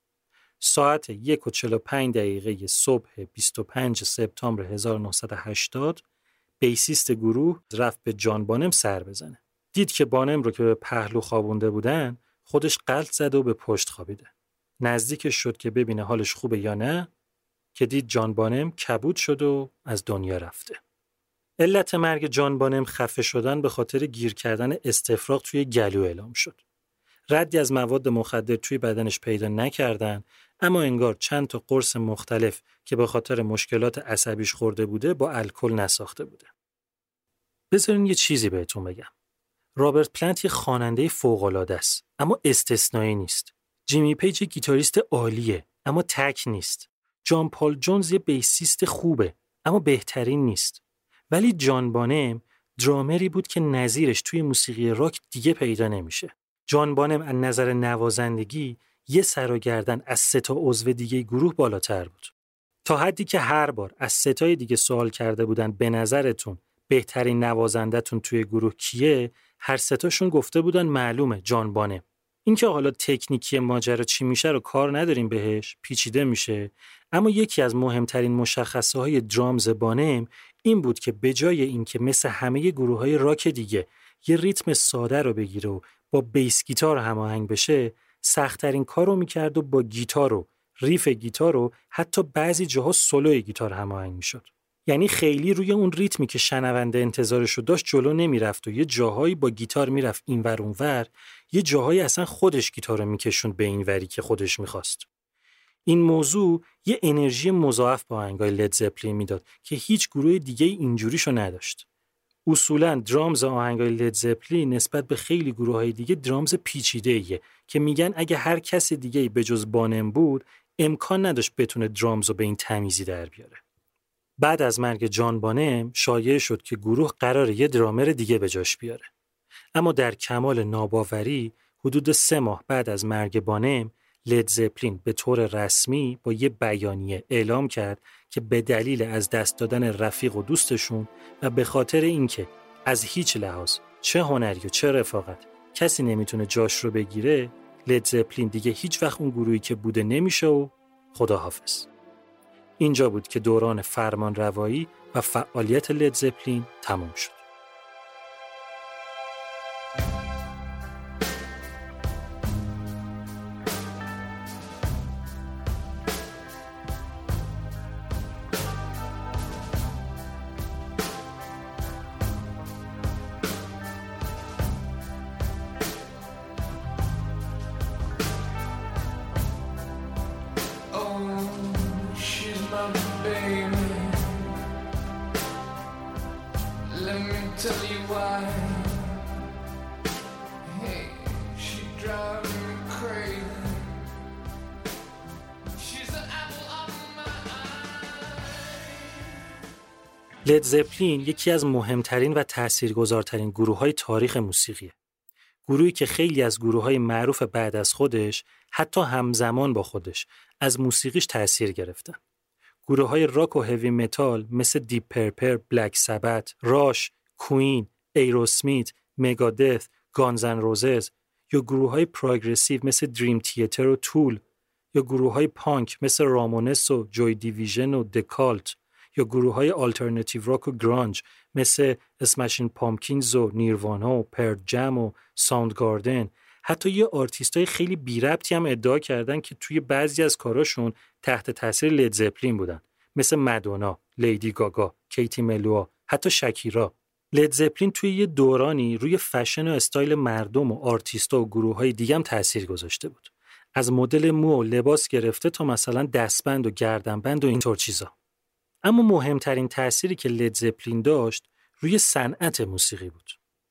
D: ساعت یک و چهل و پنج دقیقه صبح بیست و پنج سپتامبر هزار و نهصد و هشتاد بیسیست گروه رفت به جان بانم سر بزنه. دید که بانم رو که به پهلو خوابونده بودن خودش غلط زده و به پشت خوابیده. نزدیکش شد که ببینه حالش خوبه یا نه، که دید جان بانم کبود شد و از دنیا رفته. علت مرگ جان بانم خفه شدن به خاطر گیر کردن استفراغ توی گلو اعلام شد. ردی از مواد مخدر توی بدنش پیدا نکردن، اما انگار چند تا قرص مختلف که به خاطر مشکلات عصبیش خورده بوده با الکل نساخته بوده. بذارین یه چیزی بهتون بگم. رابرت پلنت یه خواننده فوق‌العاده است، اما استثنایی نیست. جیمی پیج گیتاریست عالیه، اما تک نیست. جان پال جونز یه بیسیست خوبه، اما بهترین نیست. ولی جان بانم درامری بود که نظیرش توی موسیقی راک دیگه پیدا نمیشه. جان بانم از نظر نوازندگی یه سر و گردن از سه تا عضو دیگه گروه بالاتر بود. تا حدی که هر بار از سه تای دیگه سوال کرده بودن به نظرتون بهترین نوازندتون توی گروه کیه، هر سه تاشون گفته بودن معلومه جان بانم. اینکه حالا تکنیکی ماجرا چی میشه رو کار نداریم بهش، پیچیده میشه، اما یکی از مهمترین مشخصه های درامز بانم این بود که به جای اینکه مثل همه گروه های راک دیگه یه ریتم ساده رو بگیره و با بیس گیتار هماهنگ بشه، سخت‌ترین کار رو میکرد و با گیتار و ریف گیتار و حتی بعضی جاها سولوی گیتار هماهنگ میشد. یعنی خیلی روی اون ریتمی که شنونده انتظارشو داشت جلو نمیرفت و یه جاهایی با گیتار میرفت اینور اونور، یه جاهایی اصلا خودش گیتارو میکشوند به این وری که خودش میخواست. این موضوع یه انرژی مضاعف با آهنگای لید زپلین میداد که هیچ گروه دیگه اینجوریشو نداشت. اصولاً درامز آهنگای لید زپلین نسبت به خیلی گروه‌های دیگه درامز پیچیده‌ایه که میگن اگه هر کس دیگه‌ای به جز بانم بود امکان نداشت بتونه درامز رو به این تمیزی در بیاره. بعد از مرگ جان بانم شایع شد که گروه قراره یه درامر دیگه به جاش بیاره. اما در کمال ناباوری حدود سه ماه بعد از مرگ بانم لید زپلین به طور رسمی با یه بیانیه اعلام کرد که به دلیل از دست دادن رفیق و دوستشون و به خاطر اینکه از هیچ لحاظ چه هنری و چه رفاقت کسی نمیتونه جاش رو بگیره، لید زپلین دیگه هیچ وقت اون گروهی که بوده نمیشه و خداحافظ. اینجا بود که دوران فرمان روایی و فعالیت لید زپلین تموم شد. لید زپلین یکی از مهمترین و تاثیرگذارترین گروه‌های تاریخ موسیقیه. گروهی که خیلی از گروه‌های معروف بعد از خودش حتی همزمان با خودش از موسیقیش تاثیر گرفتن. گروه‌های راک و هیوی متال مثل دیپ پرپر، بلک سبت، راش، کوین، ایروسمیت، مگادث، گانز اند روزز، یا گروه‌های پروگرسیو مثل دریم تیاتر و تول، یا گروه‌های پانک مثل رامونس و جوی دیویژن و دکالت، یا گروه‌های آلترناتیو راک و گرانج مثل اسمشین پامکینز و نیروانا و پرل جم و ساوندگاردن. حتی یه آرتیستای خیلی بی ربطی هم ادعا کردن که توی بعضی از کاراشون تحت تاثیر لید زپلین بودن، مثل مادونا، لیدی گاگا، کیتی ملوا، حتی شکیرا. لید زپلین توی یه دورانی روی فشن و استایل مردم و آرتیستا و گروه‌های دیگه هم تاثیر گذاشته بود. از مدل مو و لباس گرفته تا مثلا دستبند و گردنبند و اینطور چیزا. اما مهمترین تأثیری که لید زپلین داشت روی صنعت موسیقی بود.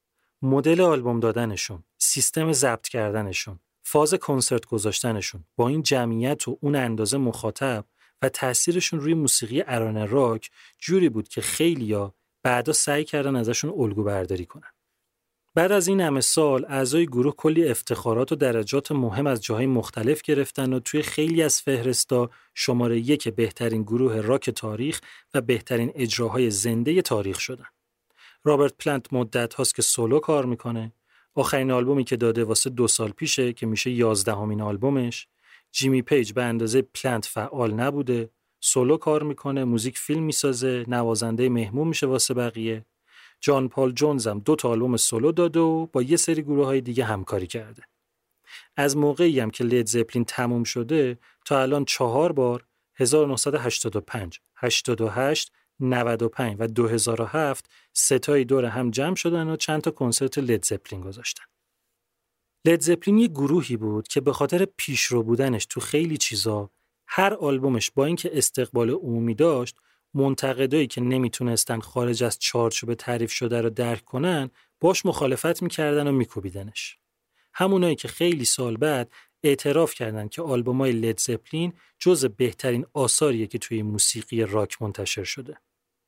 D: مدل آلبوم دادنشون، سیستم ضبط کردنشون، فاز کنسرت گذاشتنشون با این جمعیت و اون اندازه مخاطب و تأثیرشون روی موسیقی ارانه راک جوری بود که خیلیا بعدا سعی کردن ازشون الگو برداری کنن. بعد از این همه سال اعضای گروه کلی افتخارات و درجات مهم از جاهای مختلف گرفتن و توی خیلی از فهرستا شماره یک بهترین گروه راک تاریخ و بهترین اجراهای زنده تاریخ شدن. رابرت پلنت مدت هاست که سولو کار میکنه. آخرین آلبومی که داده واسه دو سال پیشه که میشه یازدهمین آلبومش. جیمی پیج به اندازه پلنت فعال نبوده، سولو کار میکنه، موزیک فیلم میسازه، نوازنده مهمون میشه واسه بقیه. جان پال جونز هم دو تا آلبوم سولو داده و با یه سری گروه‌های دیگه همکاری کرده. از موقعی هم که لید زپلین تموم شده تا الان چهار بار هزار و نهصد و هشتاد و پنج، هشتاد و هشت، نود و پنج و دو هزار و هفت ستایی دور هم جمع شدن و چند تا کنسرت لید زپلین گذاشتن. لید زپلین یه گروهی بود که به خاطر پیشرو بودنش تو خیلی چیزا هر آلبومش با اینکه استقبال عمومی داشت، منتقدایی که نمیتونستن خارج از چارچوب تعریف شده رو درک کنن باش مخالفت میکردن و میکوبیدنش. همونایی که خیلی سال بعد اعتراف کردن که آلبومای لید زپلین جز بهترین آثاریه که توی موسیقی راک منتشر شده.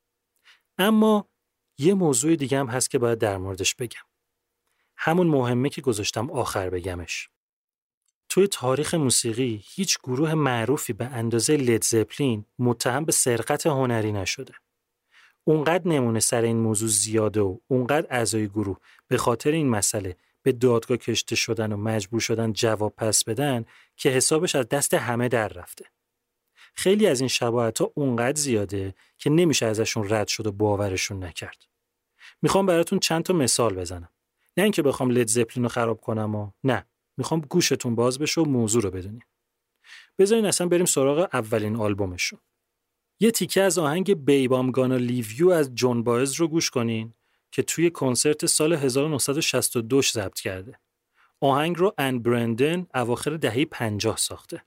D: اما یه موضوع دیگه هم هست که باید در موردش بگم. همون مهمه که گذاشتم آخر بگمش. توی تاریخ موسیقی هیچ گروه معروفی به اندازه لید زپلین متهم به سرقت هنری نشده. اونقدر نمونه سر این موضوع زیاده و اونقدر اعضای گروه به خاطر این مسئله به دادگاه کشته شدن و مجبور شدن جواب پس بدن که حسابش از دست همه در رفته. خیلی از این شباهت‌ها اونقدر زیاده که نمیشه ازشون رد شد و باورشون نکرد. میخوام براتون چند تا مثال بزنم. نه اینکه بخوام لید زپلین رو خراب کنم و نه، میخوام گوشتون باز بشه و موضوع رو بدونیم. بذارین اصلا بریم سراغ اولین آلبومشون. یه تیکه از آهنگ Babe I'm Gonna Leave You از جون باز رو گوش کنین که توی کنسرت سال هزار و نهصد و شصت و دو ضبط کرده. آهنگ رو ان برندن اواخر دهه پنجاه ساخته.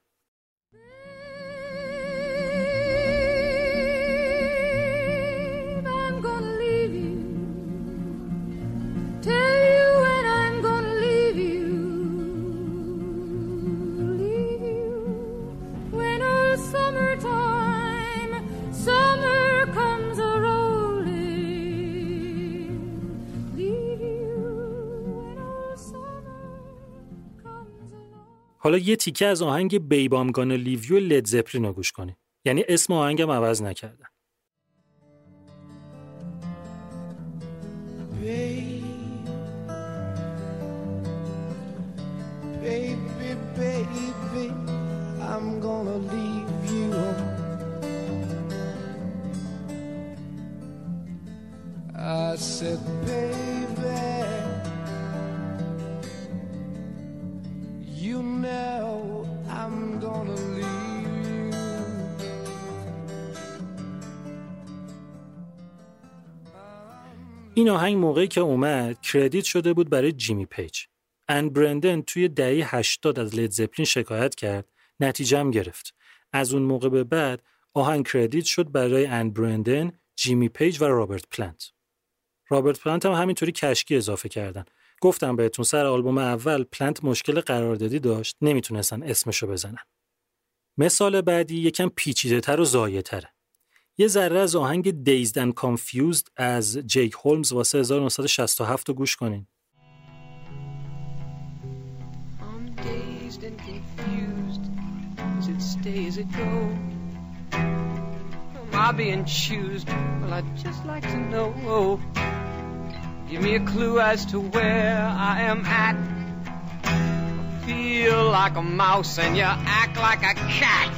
D: حالا یه تیکه از آهنگ Babe I'm Gonna Leave You لید زپلین رو گوش کنید. یعنی اسم آهنگم عوض نکردن.
E: Baby, baby, baby, I'm gonna leave you. I said, baby, you know I'm gonna leave you.
D: این آهنگ موقعی که اومد کردیت شده بود برای جیمی پیج. ان برندن توی دهه هشتاد از لید زپلین شکایت کرد، نتیجه هم گرفت. از اون موقع به بعد آهنگ کردیت شد برای ان برندن، جیمی پیج و رابرت پلنت. رابرت پلنت هم همینطوری کشکی اضافه کردن. گفتم بهتون سر آلبوم اول پلنت مشکل قراردادی داشت، نمیتونستن اسمشو بزنن. مثال بعدی یکم پیچیده‌تر و زایده‌تره. یه ذره از آهنگ Dazed and Confused از جیک هولمز واسه هزار و نهصد و شصت و هفت رو گوش کنین.
K: I'm dazed and confused. Does it stay, does it go? Am I being choosed? Well, I'd just like to know. Give me a clue as to where I am at. I feel like a mouse and you act like a cat.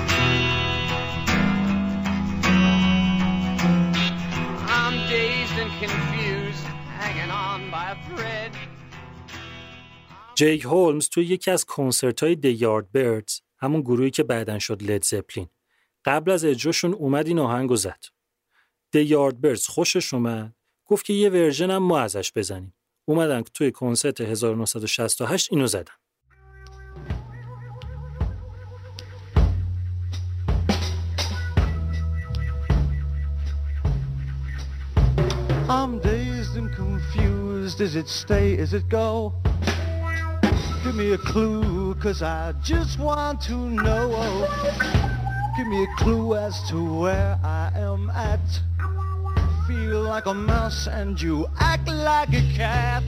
K: I'm dazed and confused, hanging on by a thread.
D: جیک هولمز توی یکی از کنسرت‌های The Yardbirds، همون گروهی که بعداً شد لید زپلین، قبل از اجراشون اومد این آهنگو زد. The Yardbirds خوشش اومد، گفت که یه ورژن هم ما ازش بزنیم. اومدن توی کنسرت هزار و نهصد و شصت و هشت اینو زدن.
F: I'm dazed and confused. Does it stay? Does it go? Give me a clue, cause I just want to know. Give me a clue as to where I am at. Feel like a mouse and you act like a cat.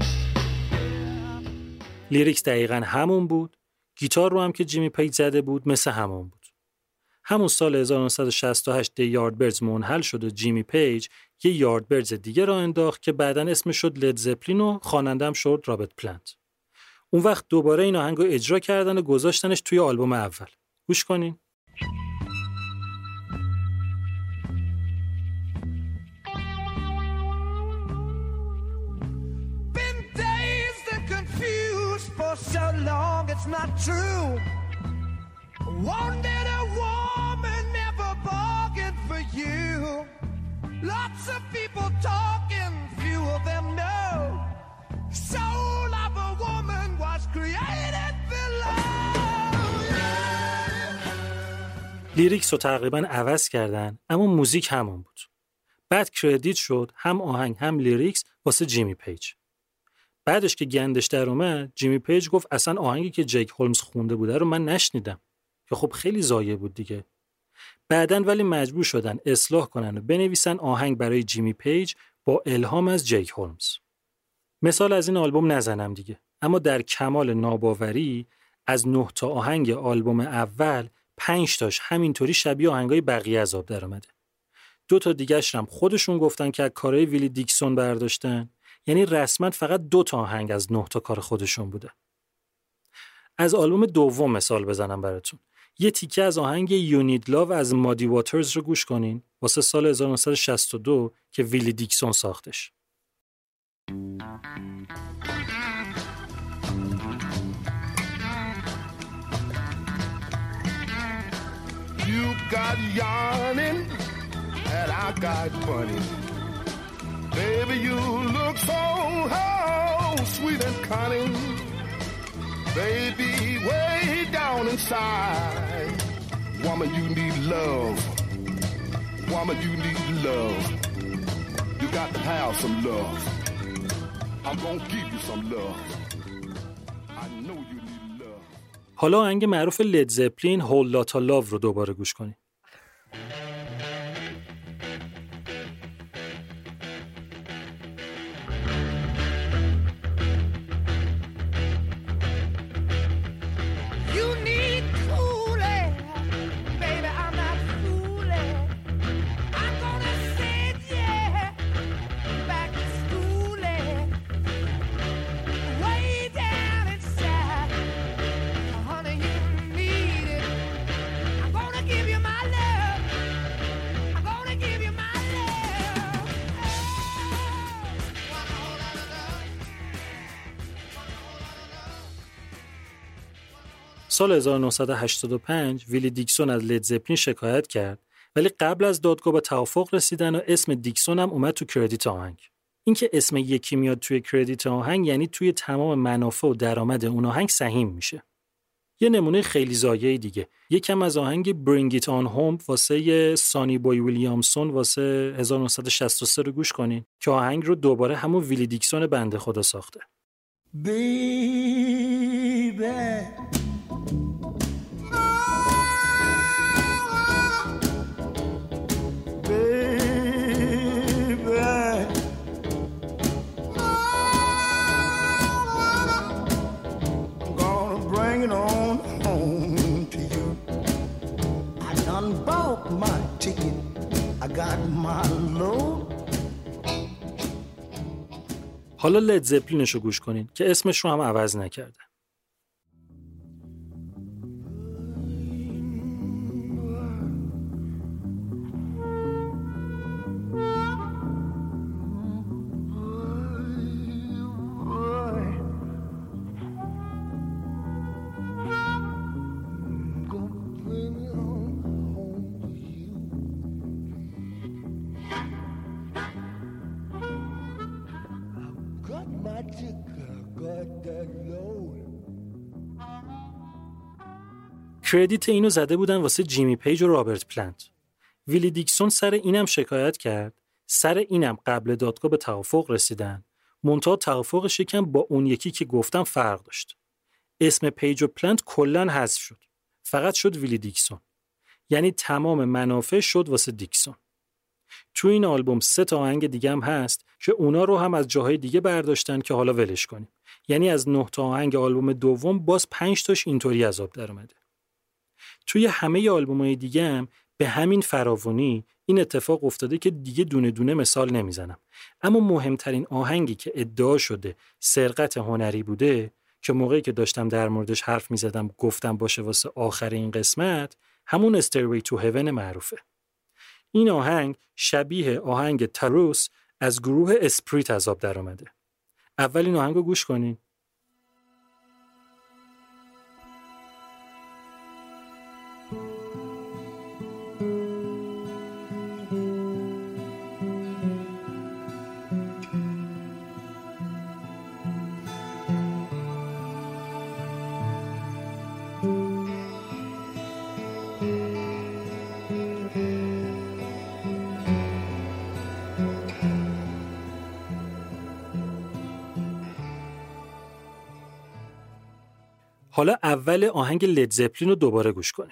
D: لیریکس دقیقاً همون بود. گیتار رو هم که جیمی پیج زده بود مثل همون بود. همون سال هزار و نهصد و شصت و هشت The Yardbirds منحل شد و جیمی پیج یه یاردبردز دیگه را انداخت که بعداً اسمش شد لید زپلین و خواننده هم شد رابرت پلنت. اون وقت دوباره این آهنگ رو اجرا کردن و گذاشتنش توی آلبوم اول. گوش کنین.
E: Been dazed and confused for so long it's not true. Wanted a woman, never bargained for you. Lots of people talking, few of them know. Soul of a woman was created below.
D: لیریکس رو تقریباً عوض کردن، اما موزیک همون بود. بعد کردیت شد هم آهنگ هم لیریکس واسه جیمی پیج. بعدش که گندش در اومد، جیمی پیج گفت اصلا آهنگی که جیک هولمز خونده بوده رو من نشنیدم. که خب خیلی ضایع بود دیگه. بعدن ولی مجبور شدن اصلاح کنن و بنویسن آهنگ برای جیمی پیج با الهام از جیک هولمز. مثال از این آلبوم نزنم دیگه، اما در کمال ناباوری از نه تا آهنگ آلبوم اول پنج تاش همینطوری شبیه آهنگای بقیه از آب در اومده. دو تا دیگه‌اش هم خودشون گفتن که از کارهای ویلی دیکسون برداشتن، یعنی رسما فقط دو تا آهنگ از نه تا کار خودشون بوده. از آلبوم دوم مثال بزنم براتون. یه تیکه از آهنگ You Need Love از مادی واترز رو گوش کنین واسه سال هزار و نهصد و شصت و دو که ویلی دیکسون ساختش.
E: You
L: got yarning and I got funny. Baby, you look so oh, sweet and cunning. Baby, way down inside, woman, you need love. Woman, you need love. You got to have some love. I'm gonna give you some love. I know you need love.
D: حالا آهنگ معروف لید زپلین هول لاتا لاو رو دوباره گوش کنید. سال هزار و نهصد و هشتاد و پنج ویلی دیکسون از لید زپلین شکایت کرد، ولی قبل از دادگاه به توافق رسیدن و اسم دیکسون هم اومد تو کردیت آهنگ. اینکه اسم یکی میاد توی کردیت آهنگ یعنی توی تمام منافع و درآمد اون آهنگ سهیم میشه. یه نمونه خیلی زایه دیگه، یکم از آهنگ Bring It On Home واسه سانی بوی ویلیامسون واسه هزار و نهصد و شصت و سه رو گوش کنین که آهنگ رو دوباره همون ویلی دیکسون بنده خدا ساخته.
M: Baby
D: حالا لید زپلینشو گوش کنین که اسمش رو هم عوض نکرده. کردیت اینو زده بودن واسه جیمی پیج و رابرت پلنت. ویلی دیکسون سر اینم شکایت کرد، سر اینم قبل دادگاه به توافق رسیدن، منتها توافقش یکم با اون یکی که گفتم فرق داشت. اسم پیج و پلنت کلن حذف شد، فقط شد ویلی دیکسون، یعنی تمام منافع شد واسه دیکسون. تو این آلبوم سه تا آهنگ دیگه هم هست که اونا رو هم از جاهای دیگه برداشتن که حالا ولش کنیم، یعنی از نه تا آهنگ آلبوم دوم باز پنج تاش اینطوری عذاب در اومده. توی همه آلبوم‌های دیگه هم به همین فراوانی این اتفاق افتاده که دیگه دونه دونه مثال نمیزنم، اما مهمترین آهنگی که ادعا شده سرقت هنری بوده که موقعی که داشتم در موردش حرف میزدم گفتم باشه واسه آخر این قسمت، همون Stairway to Heaven معروفه. این آهنگ شبیه آهنگ تروس از گروه اسپریت عذاب در اومده. اول این آهنگو گوش کنین. حالا اول آهنگ لید زپلین رو دوباره گوش کنین.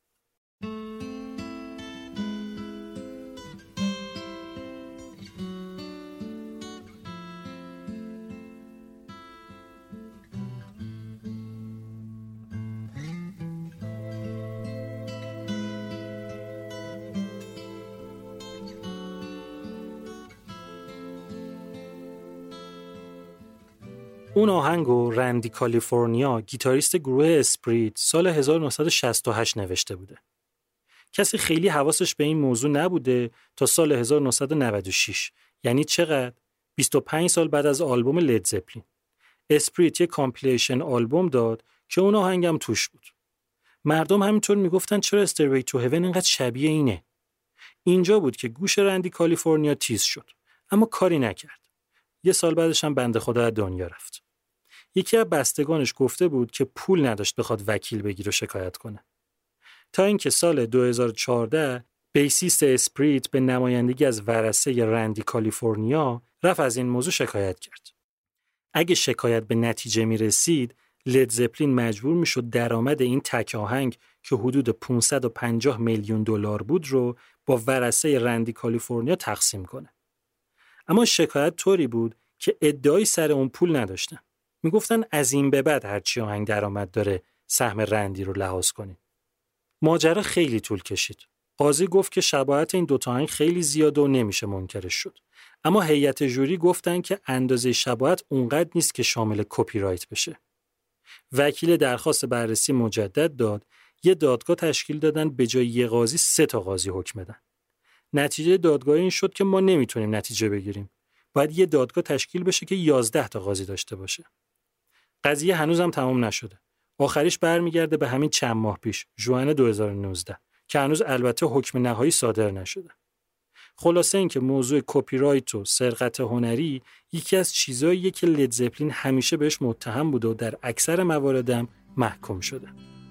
D: اون آهنگو رندی کالیفرنیا، گیتاریست گروه اسپریت، سال هزار و نهصد و شصت و هشت نوشته بوده. کسی خیلی حواسش به این موضوع نبوده تا سال هزار و نهصد و نود و شش، یعنی چقدر؟ بیست و پنج سال بعد از آلبوم لید زپلین. اسپریت یه کامپیلیشن آلبوم داد که اون آهنگم توش بود. مردم همینطور میگفتن چرا استروی تو هیون اینقدر شبیه اینه. اینجا بود که گوش رندی کالیفرنیا تیز شد، اما کاری نکرد. یه سال بعدش هم بنده خدا از دنیا رفت. یکی از بستگانش گفته بود که پول نداشت بخواد وکیل بگیره و شکایت کنه. تا اینکه سال دو هزار و چهارده بیسیست اسپریت به نمایندگی از ورثه رندی کالیفرنیا رفت از این موضوع شکایت کرد. اگه شکایت به نتیجه می رسید، لید زپلین مجبور می شد درآمد این تک آهنگ که حدود پانصد و پنجاه میلیون دلار بود رو با ورثه رندی کالیفرنیا تقسیم کنه. اما شکایت طوری بود که ادعایی سر اون پول نداشتن. می گفتن از این به بعد هرچی آهنگ درآمد داره سهم رندی رو لحاظ کنیم. ماجرا خیلی طول کشید. قاضی گفت که شباهت این دوتا آهنگ خیلی زیاده و نمیشه منکرش شد. اما هیئت جوری گفتن که اندازه شباهت اونقدر نیست که شامل کپی رایت بشه. وکیل درخواست بررسی مجدد داد، یه دادگاه تشکیل دادن، به جای یه قاضی سه تا قاضی حکم بدن. نتیجه دادگاه این شد که ما نمیتونیم نتیجه بگیریم. باید یه دادگاه تشکیل بشه که یازده تا قاضی داشته باشه. قضیه هنوزم تمام نشده. آخریش برمیگرده به همین چند ماه پیش، ژوئن دو هزار و نوزده، که هنوز البته حکم نهایی صادر نشده. خلاصه این که موضوع کپی رایت و سرقت هنری یکی از چیزاییه که لید زپلین همیشه بهش متهم بوده و در اکثر مواردم محکوم شده.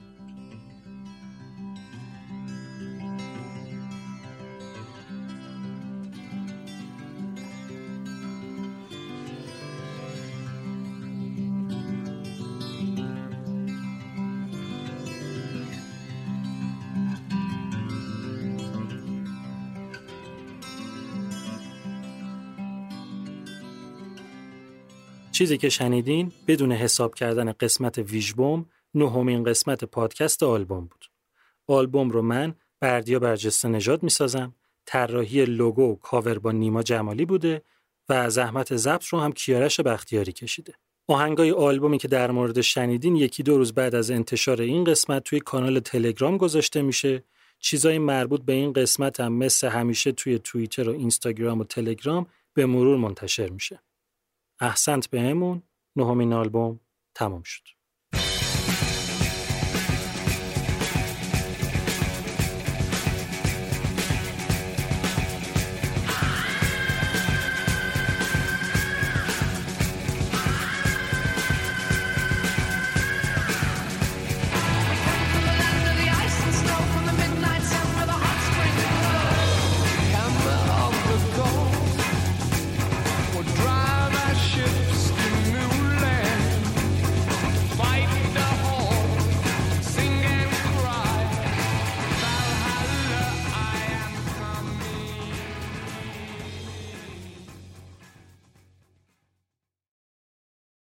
D: چیزی که شنیدین بدون حساب کردن قسمت ویژبوم نهمین قسمت پادکست آلبوم بود. آلبوم رو من بردیا برجسته نژاد میسازم. طراحی لوگو و کاور با نیما جمالی بوده و زحمت ضبط رو هم کیارش بختیاری کشیده. آهنگای آلبومی که در مورد شنیدین یکی دو روز بعد از انتشار این قسمت توی کانال تلگرام گذاشته میشه. چیزای مربوط به این قسمت هم مثل همیشه توی توییتر و اینستاگرام و تلگرام به مرور منتشر میشه. احسنت بهمون. نهمین آلبوم تمام شد.